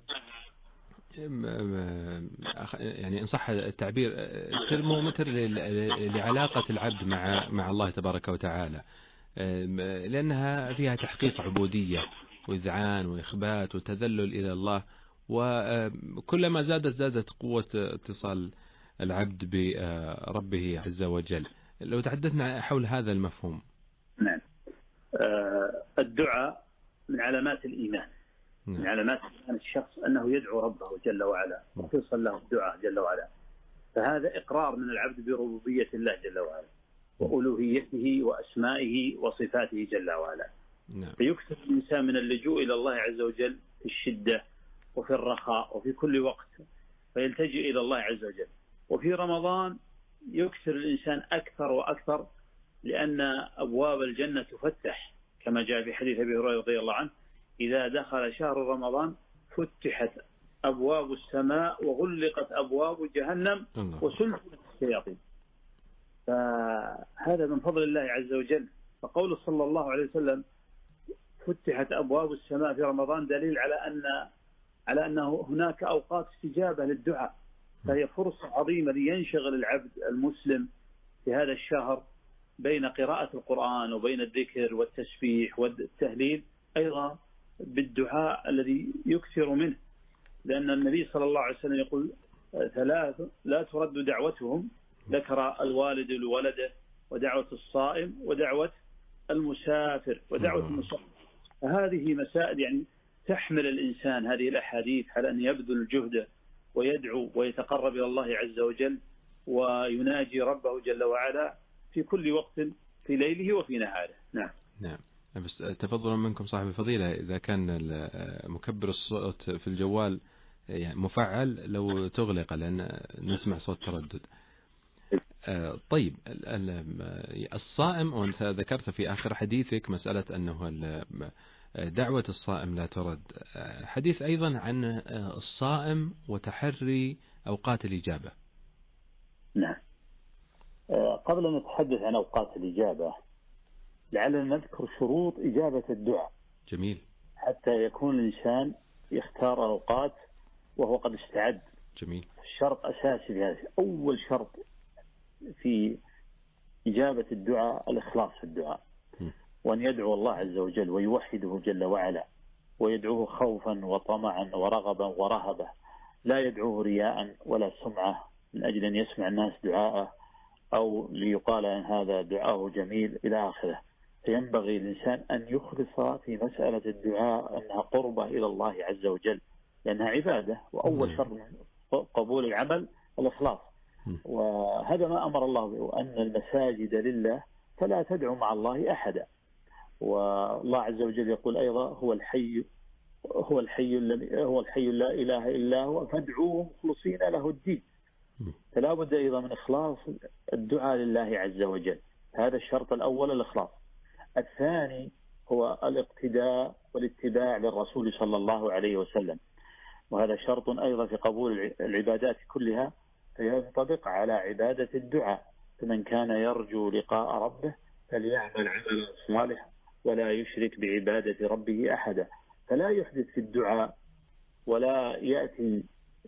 يعني إن صح التعبير ترمومتر لعلاقة العبد مع مع الله تبارك وتعالى، لأنها فيها تحقيق عبودية وإذعان وإخبات وتذلل إلى الله، وكلما زادت زادت قوة اتصال العبد بربه عز وجل. لو تحدثنا حول هذا المفهوم. نعم. الدعاء من علامات الإيمان. نعم. من علامات إيمان الشخص أنه يدعو ربه جل وعلا ويصل له الدعاء جل وعلا. فهذا إقرار من العبد بربوبية الله جل وعلا وألوهيته وأسمائه وصفاته جل وعلا. نعم. فيكثر الإنسان من اللجوء إلى الله عز وجل في الشدة وفي الرخاء وفي كل وقت، فيلتجئ إلى الله عز وجل. وفي رمضان يكثر الإنسان أكثر وأكثر، لأن أبواب الجنة تفتح كما جاء في حديث أبي هريرة رضي الله عنه إذا دخل شهر رمضان فتحت أبواب السماء وغلقت أبواب جهنم وسلسلت الشياطين. فهذا من فضل الله عز وجل فقول صلى الله عليه وسلم فتحت أبواب السماء في رمضان دليل على أن على أنه هناك أوقات استجابة للدعاء، فهي فرصة عظيمة لينشغل العبد المسلم في هذا الشهر بين قراءة القرآن وبين الذكر والتسبيح والتهليل، أيضا بالدعاء الذي يكثر منه، لأن النبي صلى الله عليه وسلم يقول ثلاث لا ترد دعوتهم، ذكر الوالد لولده ودعوة الصائم ودعوة المسافر ودعوة المسافر. هذه مسائل يعني تحمل الإنسان هذه الأحاديث على أن يبذل جهده ويدعو ويتقرب إلى الله عز وجل ويناجي ربه جل وعلا في كل وقت في ليله وفي نهاره. نعم. نعم. بس تفضلا منكم صاحب الفضيلة، إذا كان مكبر الصوت في الجوال يعني مفعل لو تغلق لأن نسمع صوت تردد. طيب الصائم، وأنت ذكرت في آخر حديثك مسألة أنه دعوة الصائم لا ترد، حديث أيضا عن الصائم وتحري أوقات الإجابة. نعم. قبل أن نتحدث عن أوقات الإجابة لعلنا نذكر شروط إجابة الدعاء. جميل. حتى يكون الإنسان يختار أوقات وهو قد استعد. جميل. الشرط أساسي لهذا. أول شرط في إجابة الدعاء الإخلاص في الدعاء، وأن يدعو الله عز وجل ويوحده جل وعلا ويدعوه خوفا وطمعا ورغبا ورهبة، لا يدعوه رياء ولا سمعة من أجل أن يسمع الناس دعاءه أو ليقال أن هذا دعاءه جميل إلى آخره. فينبغي الإنسان أن يخلص في مسألة الدعاء أنها قربة إلى الله عز وجل، لأنها عبادة، وأول شرط قبول العمل الإخلاص. وهذا ما أمر الله به، أن المساجد لله فلا تدعو مع الله أحدا. والله عز وجل يقول أيضا هو الحي هو الحي هو الحي لا إله إلا هو فادعوه مخلصين له الدين. فلا بد أيضا من إخلاص الدعاء لله عز وجل. هذا الشرط الأول الإخلاص. الثاني هو الاقتداء والاتباع للرسول صلى الله عليه وسلم، وهذا شرط أيضا في قبول العبادات كلها، فينطبق على عبادة الدعاء. فمن كان يرجو لقاء ربه فليعمل عملا صالحا ولا يشرك بعبادة ربه أحدا. فلا يحدث في الدعاء ولا يأتي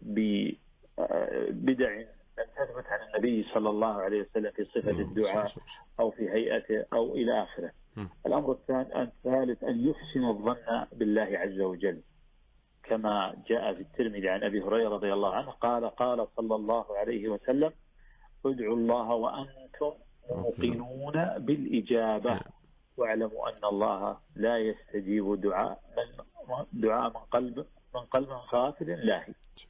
ببدع لم تثبت عن النبي صلى الله عليه وسلم في صفة الدعاء أو في هيئته أو إلى آخره. الأمر الثالث أن يحسن الظن بالله عز وجل، كما جاء في الترمذي عن أبي هريرة رضي الله عنه قال قال صلى الله عليه وسلم ادعوا الله وأنتم موقنون بالإجابة واعلموا أن الله لا يستجيب دعاء من دعاء من قلب من قلب غافل لاهي.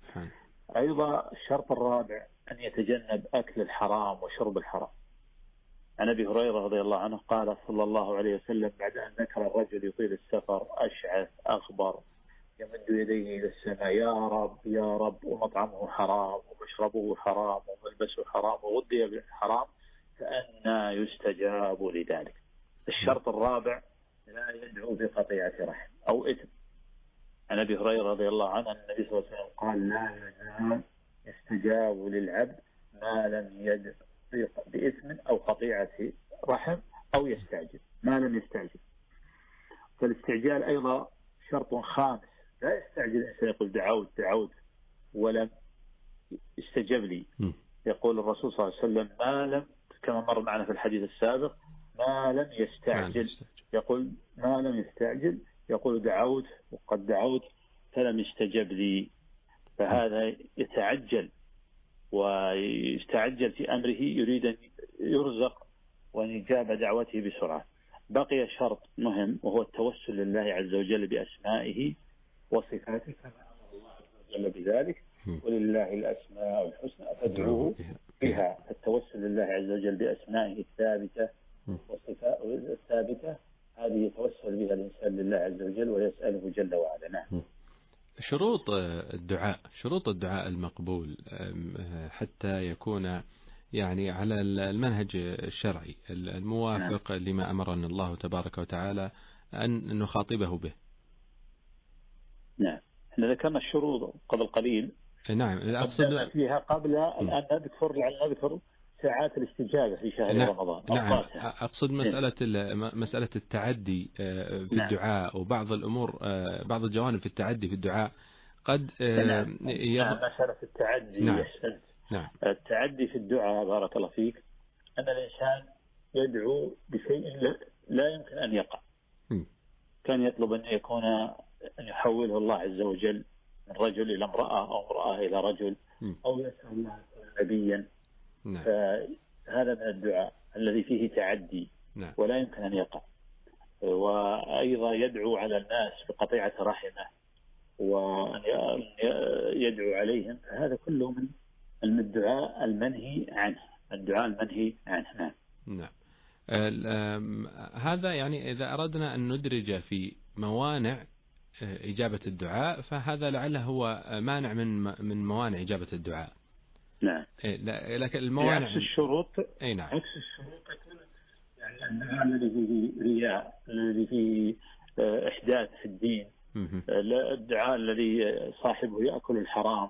أيضا الشرط الرابع أن يتجنب أكل الحرام وشرب الحرام. عن أبي هريرة رضي الله عنه قال صلى الله عليه وسلم بعد أن ذكر الرجل يطيل السفر أشعث أغبر يمد يديه إلى السماء يا رب يا رب ومطعمه حرام ومشربه حرام وملبسه حرام وغذي بالحرام فأنى يستجاب لذلك. الشرط الرابع لا يدعو بقطيعة رحم أو إثم. عن أبي هريرة رضي الله عنه أن النبي صلى الله عليه وسلم قال لا يزال يستجاب للعبد ما لم يدع بإثم أو قطيعة رحم أو يستعجل ما لم يستعجل. فالاستعجال أيضا شرط خامس، لا يستعجل الإنسان يقول دعوت دعوت ولم استجب لي. يقول الرسول صلى الله عليه وسلم ما لم كما مر معنا في الحديث السابق ما لم يستعجل، يقول ما لم يستعجل يقول دعوت وقد دعوت فلم يستجب لي. فهذا يتعجل ويستعجل في أمره، يريد أن يرزق وأن يجاب دعوته بسرعة. بقي شرط مهم وهو التوسل لله عز وجل بأسمائه وصفاته كما أمر الله عز وجل بذلك ولله الأسماء الحسنى فادعوه بها. التوسل لله عز وجل بأسمائه الثابتة وصفاته الثابتة هذه يتوسل بها الإنسان لله عز وجل ويسأله جل وعلا. نعم. شروط الدعاء شروط الدعاء المقبول حتى يكون يعني على المنهج الشرعي الموافق نعم. لما أمرنا الله تبارك وتعالى أن نخاطبه به. نعم. احنا ذكرنا الشروط قبل قليل. نعم. أقصد فيها قبل الآن نذكر لعل نذكر ساعات الاستجابة في شهر نعم. رمضان. نعم. أوقاتها. أقصد مسألة مسألة التعدي في نعم. الدعاء وبعض الأمور، بعض الجوانب في التعدي في الدعاء قد نعم. يض... نعم. مسألة التعدي. نعم. يحسن. نعم. التعدي في الدعاء بارك الله فيك أن الإنسان يدعو بشيء لا يمكن أن يقع. م. كان يطلب أن يكون أن يحوله الله عز وجل من رجل إلى امرأة أو امرأة إلى رجل، م. أو يسأل الله أن يكون نبيا. نعم. فهذا من الدعاء الذي فيه تعدي. نعم. ولا يمكن أن يقع. وأيضا يدعو على الناس بقطيعة رحمه وأن يدعو عليهم، فهذا كله من من الدعاء المنهي عنه، الدعاء المنهي عنه. نعم. نعم. هذا يعني إذا أردنا أن ندرج في موانع إجابة الدعاء، فهذا لعله هو مانع من من موانع إجابة الدعاء. نعم. لكن الموانع عكس الشروط. أي نعم. عكس الشروط يكون يعني الدعاء الذي فيه رياء، الذي فيه إحداث في الدين، الدعاء الذي صاحبه يأكل الحرام.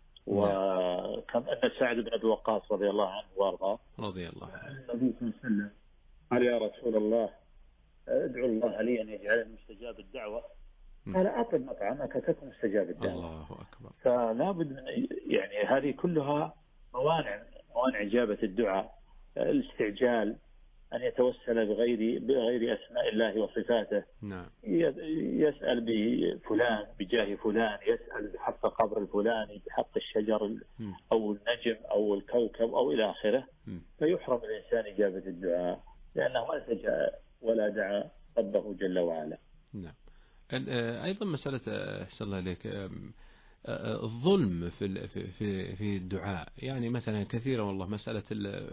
وكم أن سعد بن أبي وقاص رضي الله عنه وارضاه رضي الله عنه النبي صلى الله عليه وسلم قال يا رسول الله ادعو الله لي أن يجعلني مستجاب الدعوة. قال أطب مطعمك تكن مستجاب الدعوة. الله أكبر. فلا بد من يعني هذه كلها موانع موانع إجابة الدعاء. الاستعجال، أن يتوسل بغير بغير أسماء الله وصفاته. نعم. يسأل بفلان بجاه فلان، يسأل بحق قبر الفلاني، بحق الشجر أو النجم أو الكوكب أو إلى آخره، فيحرم الإنسان إجابة الدعاء لأنه ما التجأ ولا دعا ربه جل وعلا. نعم. أيضا مسألة أحسن الله عليك الظلم في في في الدعاء، يعني مثلا كثيرا والله مسألة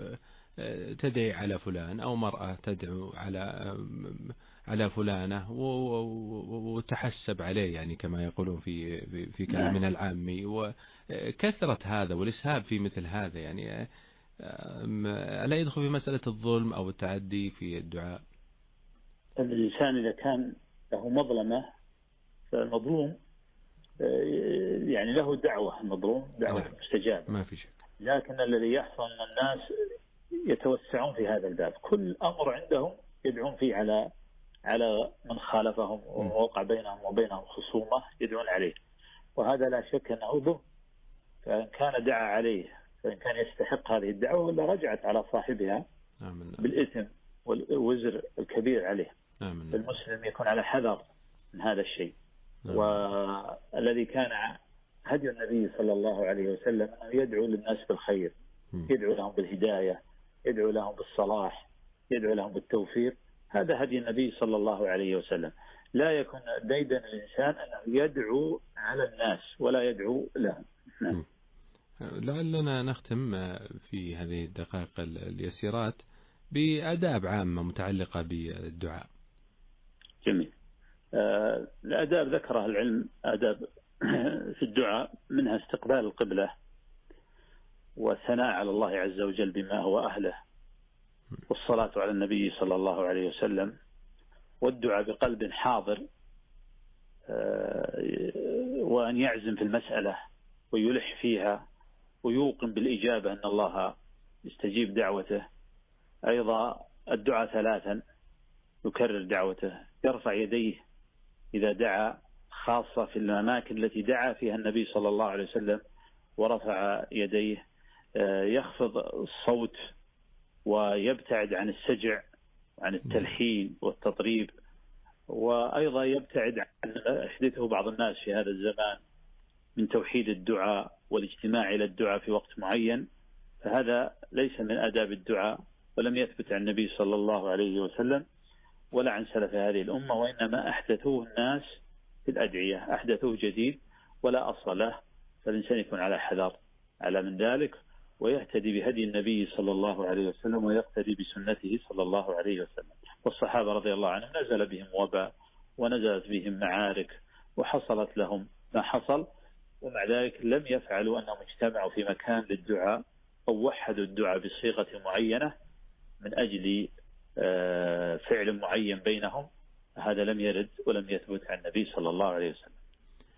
تدعي على فلان أو مرأة تدعو على على فلانة وتحسب عليه، يعني كما يقولون في في كلامنا العامي، وكثرة هذا والإسهاب في مثل هذا، يعني ألا يدخل في مسألة الظلم أو التعدي في الدعاء؟ الإنسان إذا كان له مظلمة فالمظلوم يعني له دعوة، المظلوم دعوة نعم. مستجابة ما في شك. لكن الذي يحصل أن الناس يتوسعون في هذا الباب، كل أمر عندهم يدعون فيه على على من خالفهم ووقع بينهم وبينهم خصومة يدعون عليه، وهذا لا شك أنه ظلم. فإن كان دعا عليه فإن كان يستحق هذه الدعوة ولا رجعت على صاحبها آمين. بالإثم والوزر الكبير عليه. آمين. المسلم يكون على حذر من هذا الشيء. آمين. والذي كان هدي النبي صلى الله عليه وسلم أنه يدعو للناس بالخير، يدعو لهم بالهداية، يدعو لهم بالصلاح، يدعو لهم بالتوفيق. هذا هدي النبي صلى الله عليه وسلم. لا يكون ديدا الإنسان أنه يدعو على الناس ولا يدعو لهم. نعم. لعلنا نختم في هذه الدقائق اليسيرات بآداب عامة متعلقة بالدعاء. جميل. آه الآداب ذكرها العلم، آداب في الدعاء منها استقبال القبلة والثناء على الله عز وجل بما هو أهله، والصلاة على النبي صلى الله عليه وسلم، والدعاء بقلب حاضر، وأن يعزم في المسألة ويلح فيها ويوقن بالإجابة أن الله يستجيب دعوته. أيضا الدعاء ثلاثا، يكرر دعوته، يرفع يديه إذا دعا، خاصة في الأماكن التي دعا فيها النبي صلى الله عليه وسلم ورفع يديه، يخفض الصوت ويبتعد عن السجع وعن التلحين والتطريب، وأيضا يبتعد عن أحدثه بعض الناس في هذا الزمان من توحيد الدعاء والاجتماع إلى الدعاء في وقت معين، فهذا ليس من آداب الدعاء ولم يثبت عن النبي صلى الله عليه وسلم ولا عن سلف هذه الأمة، وإنما أحدثوه الناس في الأدعية، أحدثوه جديد ولا أصل له. فالإنسان يكون على حذر على من ذلك ويهتدي بهدي النبي صلى الله عليه وسلم ويقتدي بسنته صلى الله عليه وسلم. والصحابة رضي الله عنهم نزل بهم وباء ونزلت بهم معارك وحصلت لهم ما حصل، ومع ذلك لم يفعلوا أنهم اجتمعوا في مكان للدعاء أو وحدوا الدعاء بصيغة معينة من أجل فعل معين بينهم. هذا لم يرد ولم يثبت عن النبي صلى الله عليه وسلم.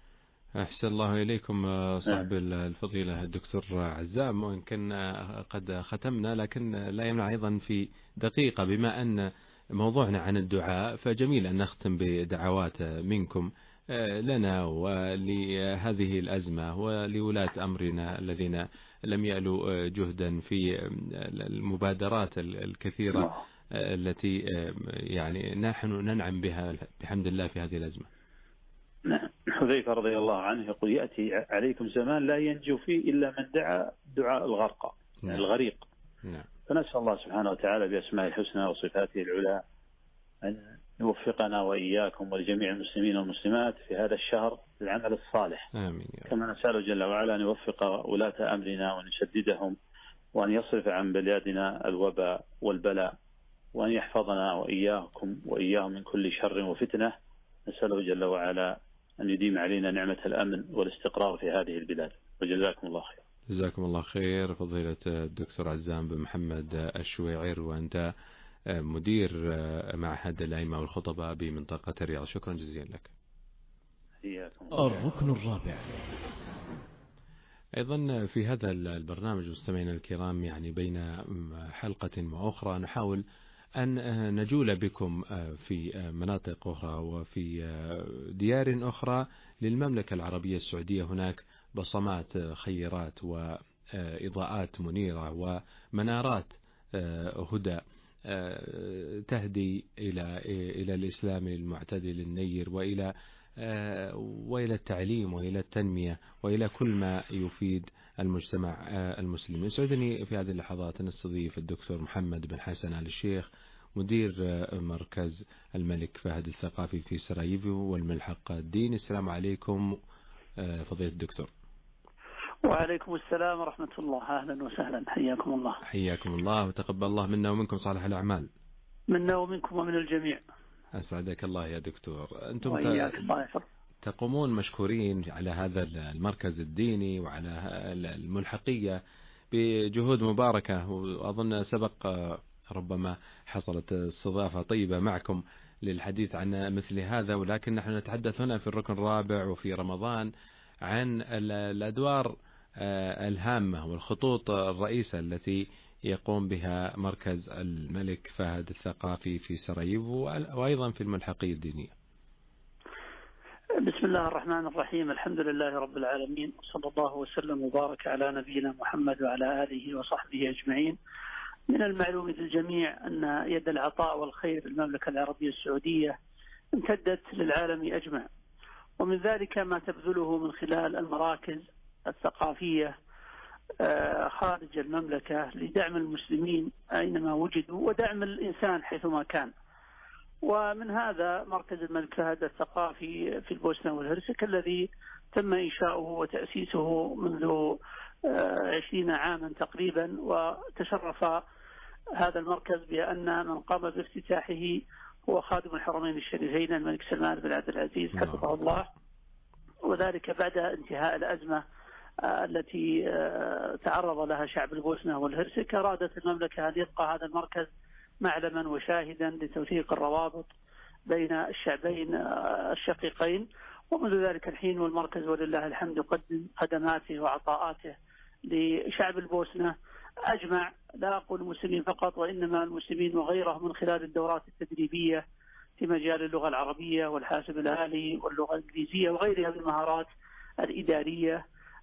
أحسن الله إليكم صاحب الفضيلة الدكتور عزام، وإن كان قد ختمنا لكن لا يمنع أيضا في دقيقة، بما أن موضوعنا عن الدعاء فجميل أن نختم بدعوات منكم لنا ولهذه الأزمة ولولاة أمرنا الذين لم يألوا جهدا في المبادرات الكثيرة التي يعني نحن ننعم بها بحمد الله في هذه الأزمة. حذيفة رضي الله عنه يقول: يأتي عليكم زمان لا ينجو فيه إلا من دعا دعاء الغرقى، يعني الغريق. نعم. فنسأل الله سبحانه وتعالى بأسماء الحسنى وصفاته العلى أن يوفقنا وإياكم ولجميع المسلمين والمسلمات في هذا الشهر للعمل الصالح. آمين. كما نسأله جل وعلا أن يوفق ولاة أمرنا وأن يسددهم وأن يصرف عن بلادنا الوباء والبلاء وأن يحفظنا وإياكم وإياهم من كل شر وفتنة. نسأله جل وعلا أن يديم علينا نعمة الأمن والاستقرار في هذه البلاد، وجزاكم الله خير. جزاكم الله خير فضيلة الدكتور عزام بن محمد الشويعر، وأنت مدير معهد الأئمة والخطباء بمنطقة الرياض. شكرا جزيلا لك. الركن الرابع. أيضا في هذا البرنامج مستمعينا الكرام، يعني بين حلقة وأخرى نحاول أن نجول بكم في مناطق أخرى وفي ديار أخرى للمملكة العربية السعودية. هناك بصمات خيرات وإضاءات منيرة ومنارات هدى تهدي إلى إلى الإسلام المعتدل النير وإلى وإلى التعليم وإلى التنمية وإلى كل ما يفيد المجتمع المسلم. يسعدني في هذه اللحظات أن نستضيف الدكتور محمد بن حسن آل الشيخ، مدير مركز الملك فهد الثقافي في سراييفو والملحق الديني. السلام عليكم فضيلة الدكتور. وعليكم السلام ورحمة الله. أهلا وسهلا، حياكم الله. حياكم الله وتقبل الله منا ومنكم صالح الأعمال. منا ومنكم ومن الجميع. أسعدك الله يا دكتور. أنتم الله تقومون مشكورين على هذا المركز الديني وعلى الملحقية بجهود مباركة، وأظن سبق ربما حصلت استضافة طيبة معكم للحديث عن مثل هذا، ولكن نحن نتحدث هنا في الركن الرابع وفي رمضان عن الأدوار الهامة والخطوط الرئيسة التي يقوم بها مركز الملك فهد الثقافي في سراييفو وأيضا في الملحقية الدينية. بسم الله الرحمن الرحيم. الحمد لله رب العالمين، وصلى الله وسلم وبارك على نبينا محمد وعلى آله وصحبه أجمعين. من المعلوم للجميع أن يد العطاء والخير المملكة العربية السعودية امتدت للعالم أجمع، ومن ذلك ما تبذله من خلال المراكز الثقافية خارج المملكة لدعم المسلمين أينما وجدوا ودعم الإنسان حيثما كان. ومن هذا مركز الملك فهد الثقافي في البوسنة والهرسك الذي تم إنشاؤه وتأسيسه منذ عشرين عاما تقريبا، وتشرف هذا المركز بأن من قام بافتتاحه هو خادم الحرمين الشريفين الملك سلمان بن عبد العزيز حفظه الله، وذلك بعد انتهاء الأزمة التي تعرض لها شعب البوسنة والهرسك. أرادت المملكة أن يبقى هذا المركز معلما وشاهدا لتوثيق الروابط بين الشعبين الشقيقين، ومنذ ذلك الحين والمركز ولله الحمد يقدم خدماته وعطاءاته لشعب البوسنة أجمع، لا أقول المسلمين فقط وإنما المسلمين وغيرهم، من خلال الدورات التدريبية في مجال اللغة العربية والحاسب الآلي واللغة الإنجليزية وغيرها من المهارات الإدارية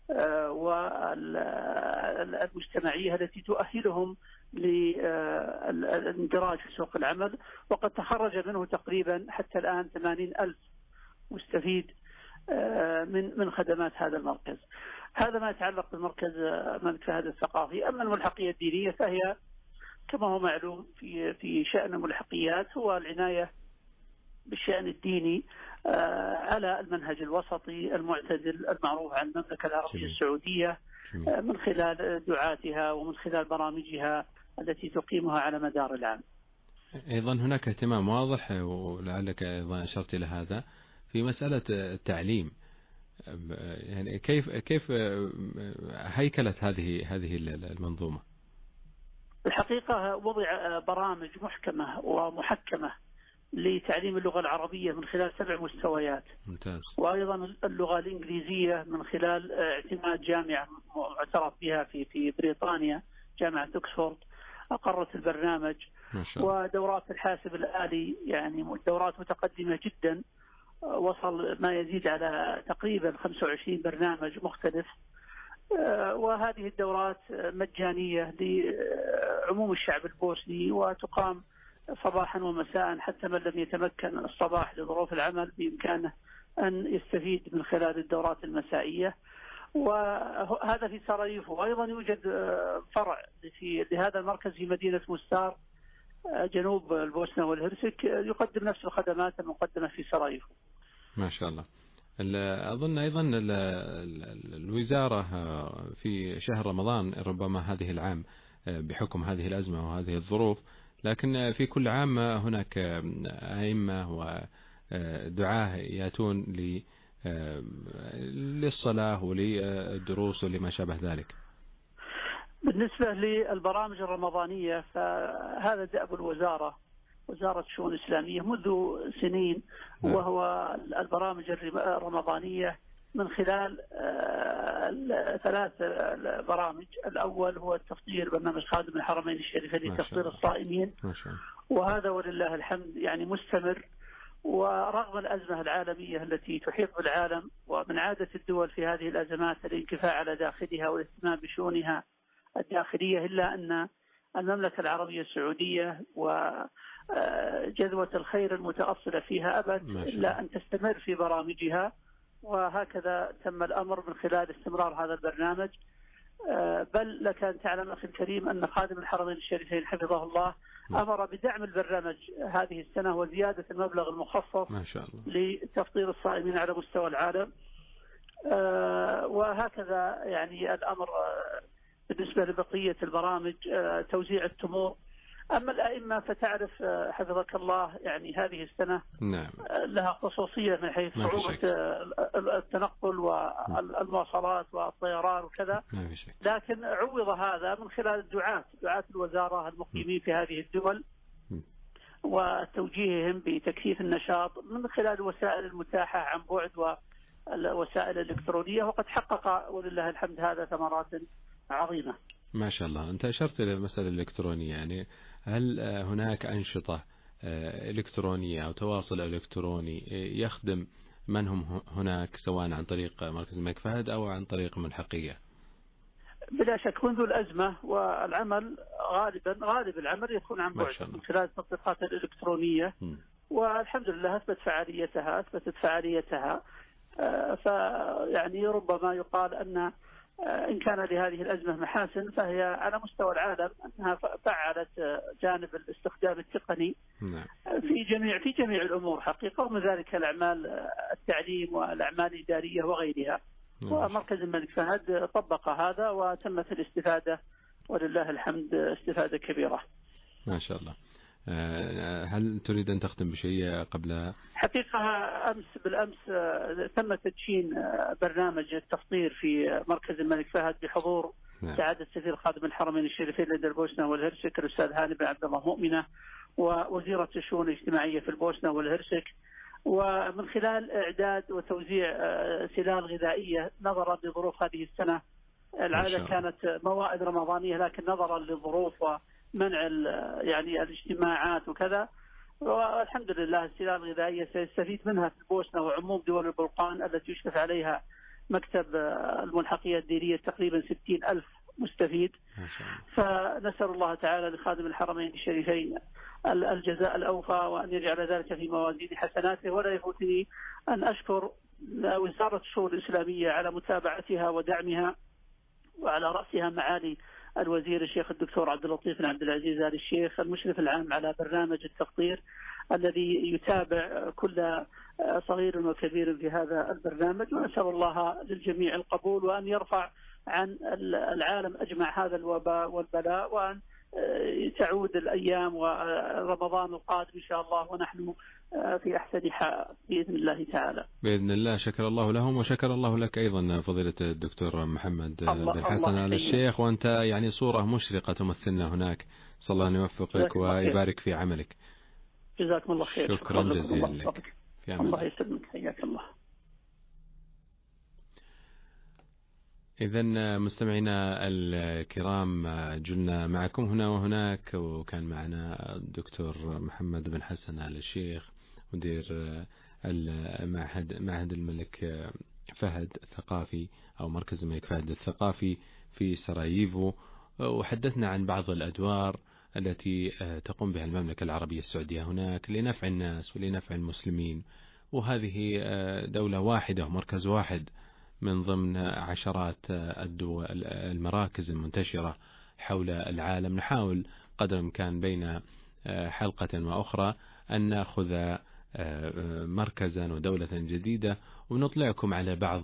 والمجتمعية التي تؤهلهم للاندراج في سوق العمل. وقد تخرج منه تقريبا حتى الآن ثمانين ألف مستفيد من من خدمات هذا المركز. هذا ما يتعلق بالمركز الملك فهد الثقافي. أما الملحقية الدينية فهي كما هو معلوم في في شأن الملحقيات هو العناية بالشأن الديني على المنهج الوسطي المعتدل المعروف عن المملكة العربية السعودية من خلال دعاتها ومن خلال برامجها التي تقيمها على مدار العام. أيضا هناك اهتمام واضح ولعلك أيضا أشرت إلى هذا في مسألة التعليم. يعني كيف كيف هيكلت هذه هذه المنظومة؟ الحقيقة وضع برامج محكمة ومحكمة لتعليم اللغة العربية من خلال سبع مستويات. ممتاز. وأيضا اللغة الإنجليزية من خلال اعتماد جامعة معترف بها في في بريطانيا، جامعة أكسفورد أقرت البرنامج. ما شاء الله. ودورات الحاسب الآلي يعني دورات متقدمة جدا، وصل ما يزيد على تقريبا خمسة وعشرين برنامج مختلف. وهذه الدورات مجانية لعموم الشعب البوسني، وتقام صباحا ومساء حتى من لم يتمكن الصباح لظروف العمل بإمكانه أن يستفيد من خلال الدورات المسائية. وهذا في سراييفو. وأيضا يوجد فرع في لهذا المركز في مدينة مستار جنوب البوسنة والهرسك يقدم نفس الخدمات المقدمة في سراييفو. ما شاء الله. أظن أيضا الوزارة في شهر رمضان ربما هذه العام بحكم هذه الأزمة وهذه الظروف، لكن في كل عام هناك أئمة ودعاة يأتون للصلاة وللدروس ولما شابه ذلك. بالنسبة للبرامج الرمضانية فهذا دأب الوزارة، وزارة الشؤون الإسلامية منذ سنين، وهو البرامج الرمضانية من خلال ثلاث برامج. الأول هو التفطير، برنامج خادم الحرمين الشريفين لتفطير الصائمين، وهذا ولله الحمد يعني مستمر. ورغم الأزمة العالمية التي تحيط بالعالم، ومن عادة الدول في هذه الأزمات الانكفاء على داخلها والاهتمام بشؤونها الداخلية، إلا أن المملكة العربية السعودية وجذوة الخير المتأصلة فيها أبد إلا أن تستمر في برامجها، وهكذا تم الأمر من خلال استمرار هذا البرنامج. بل لك أن تعلم أخي الكريم أن خادم الحرمين الشريفين حفظه الله أمر بدعم البرنامج هذه السنة وزيادة المبلغ المخصص ما شاء الله لتفطير الصائمين على مستوى العالم. وهكذا يعني الأمر بالنسبة لبقية البرامج، توزيع التمور. أما الأئمة فتعرف حفظك الله يعني هذه السنة نعم. لها خصوصية من حيث صعوبة التنقل والمواصلات والطيران وكذا، لكن عوض هذا من خلال الدعاة دعاة الوزارة المقيمين في هذه الدول وتوجيههم بتكثيف النشاط من خلال الوسائل المتاحة عن بعد والوسائل الإلكترونية، وقد حقق ولله الحمد هذا ثمرات عظيمة. ما شاء الله. أنت أشرت إلى المسألة الإلكترونية، يعني هل هناك أنشطة إلكترونية أو تواصل إلكتروني يخدم من هم هناك سواء عن طريق مركز الملك فهد أو عن طريق ملحقية؟ بلا شك منذ الأزمة والعمل غالبا غالب العمل يكون عن بعد من خلال التطبيقات الإلكترونية، م. والحمد لله أثبت فعاليتها أثبتت فعاليتها. فيعني ربما يقال أن إن كان لهذه الأزمة محاسن فهي على مستوى العالم أنها فعلت جانب الاستخدام التقني في جميع في جميع الأمور حقيقة، ومن ذلك الأعمال التعليم والأعمال الإدارية وغيرها. ومركز الملك فهد طبق هذا وتمت الاستفادة ولله الحمد استفادة كبيرة. ما شاء الله. هل تريد أن تختم بشيء قبل؟ حقيقة أمس بالأمس تم تدشين برنامج التفطير في مركز الملك فهد بحضور نعم. سعادة سفير خادم الحرمين الشريفين لدى البوسنة والهرسك الأستاذ هاني بن عبد الله مؤمنة ووزيرة الشؤون الاجتماعية في البوسنة والهرسك، ومن خلال إعداد وتوزيع سلال غذائية نظرا لظروف هذه السنة. العادة كانت موائد رمضانية، لكن نظرا للظروف ومنع يعني الاجتماعات وكذا، والحمد لله السلال الغذائية سيستفيد منها في البوسنة وعموم دول البلقان التي يشرف عليها مكتب الملحقية الدينية تقريبا ستين ألف مستفيد. فنسأل الله تعالى لخادم الحرمين الشريفين الجزاء الأوفى وأن يجعل ذلك في موازين حسناته. ولا يفوتني أن أشكر وزارة الشؤون الإسلامية على متابعتها ودعمها، وعلى رأسها معالي الوزير الشيخ الدكتور عبد اللطيف بن عبد العزيز آل الشيخ المشرف العام على برنامج التفطير الذي يتابع كل صغير وكبير في هذا البرنامج. ونسأل الله للجميع القبول وأن يرفع عن العالم أجمع هذا الوباء والبلاء، وأن تعود الأيام ورمضان القادم إن شاء الله ونحن في أحسن حال بإذن الله تعالى. بإذن الله. شكر الله لهم وشكر الله لك أيضا فضيلة الدكتور محمد بن حسن آل الشيخ، وأنت يعني صورة مشرقة تمثلنا هناك. صلى الله أن يوفقك ويبارك في عملك. جزاكم الله خير. شكرا جزيلا لك. الله يسلمك، حياك الله. إذن مستمعينا الكرام، جلنا معكم هنا وهناك، وكان معنا الدكتور محمد بن حسن آل الشيخ مدير المعهد معهد الملك فهد الثقافي أو مركز الملك فهد الثقافي في سراييفو، وحدثنا عن بعض الأدوار التي تقوم بها المملكة العربية السعودية هناك لنفع الناس ولنفع المسلمين، وهذه دولة واحدة ومركز واحد من ضمن عشرات الدول المراكز المنتشرة حول العالم. نحاول قدر الإمكان بين حلقة وأخرى أن نأخذ مركزا ودولة جديدة ونطلعكم على بعض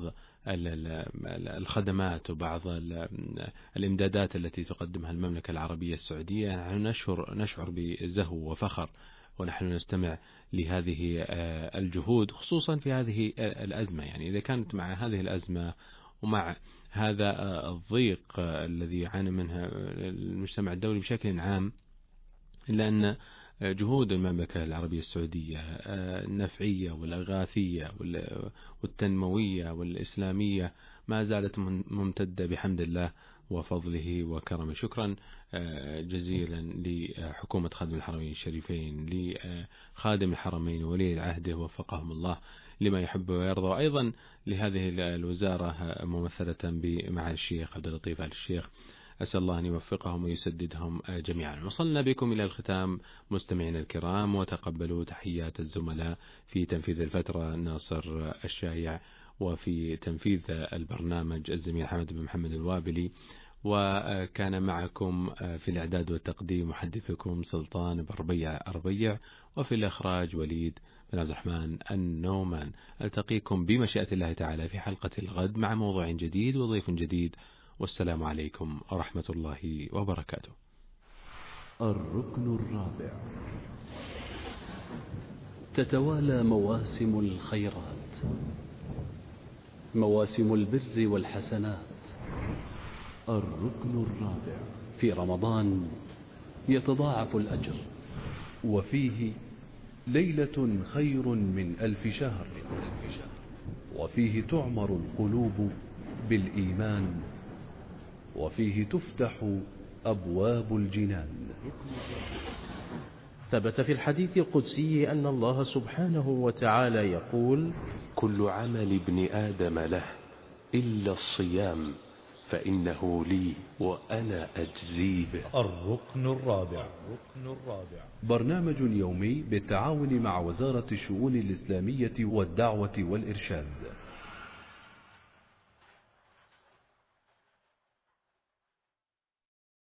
الخدمات وبعض الإمدادات التي تقدمها المملكة العربية السعودية. نشعر نشعر بزهو وفخر ونحن نستمع لهذه الجهود، خصوصا في هذه الأزمة. يعني إذا كانت مع هذه الأزمة ومع هذا الضيق الذي يعاني منها المجتمع الدولي بشكل عام، إلا أن جهود المملكة العربية السعودية النفعية والإغاثية والتنموية والإسلامية ما زالت ممتدة بحمد الله وفضله وكرمه. شكرا جزيلا لحكومة خادم الحرمين الشريفين، لخادم الحرمين ولي عهده وفقهم الله لما يحب ويرضى، وأيضا لهذه الوزارة ممثلة بمعالي الشيخ عبد اللطيف آل الشيخ. أسأل الله أن يوفقهم ويسددهم جميعا. وصلنا بكم إلى الختام مستمعين الكرام، وتقبلوا تحيات الزملاء في تنفيذ الفترة ناصر الشايع، وفي تنفيذ البرنامج الزميل حمد بن محمد الوابلي، وكان معكم في الإعداد والتقديم محدثكم سلطان بن ربيع أربيع، وفي الإخراج وليد بن عبد الرحمن النومان. ألتقيكم بمشيئة الله تعالى في حلقة الغد مع موضوع جديد وضيف جديد، والسلام عليكم ورحمة الله وبركاته. الركن الرابع. تتوالى مواسم الخيرات، مواسم البر والحسنات. الركن الرابع. في رمضان يتضاعف الأجر، وفيه ليلة خير من ألف شهر، وفيه تعمر القلوب بالإيمان، وفيه تفتح أبواب الجنان. ثبت في الحديث القدسي أن الله سبحانه وتعالى يقول: كل عمل ابن آدم له إلا الصيام فإنه لي وأنا أجزي به. الركن الرابع. الركن الرابع برنامج يومي بالتعاون مع وزارة الشؤون الإسلامية والدعوة والإرشاد.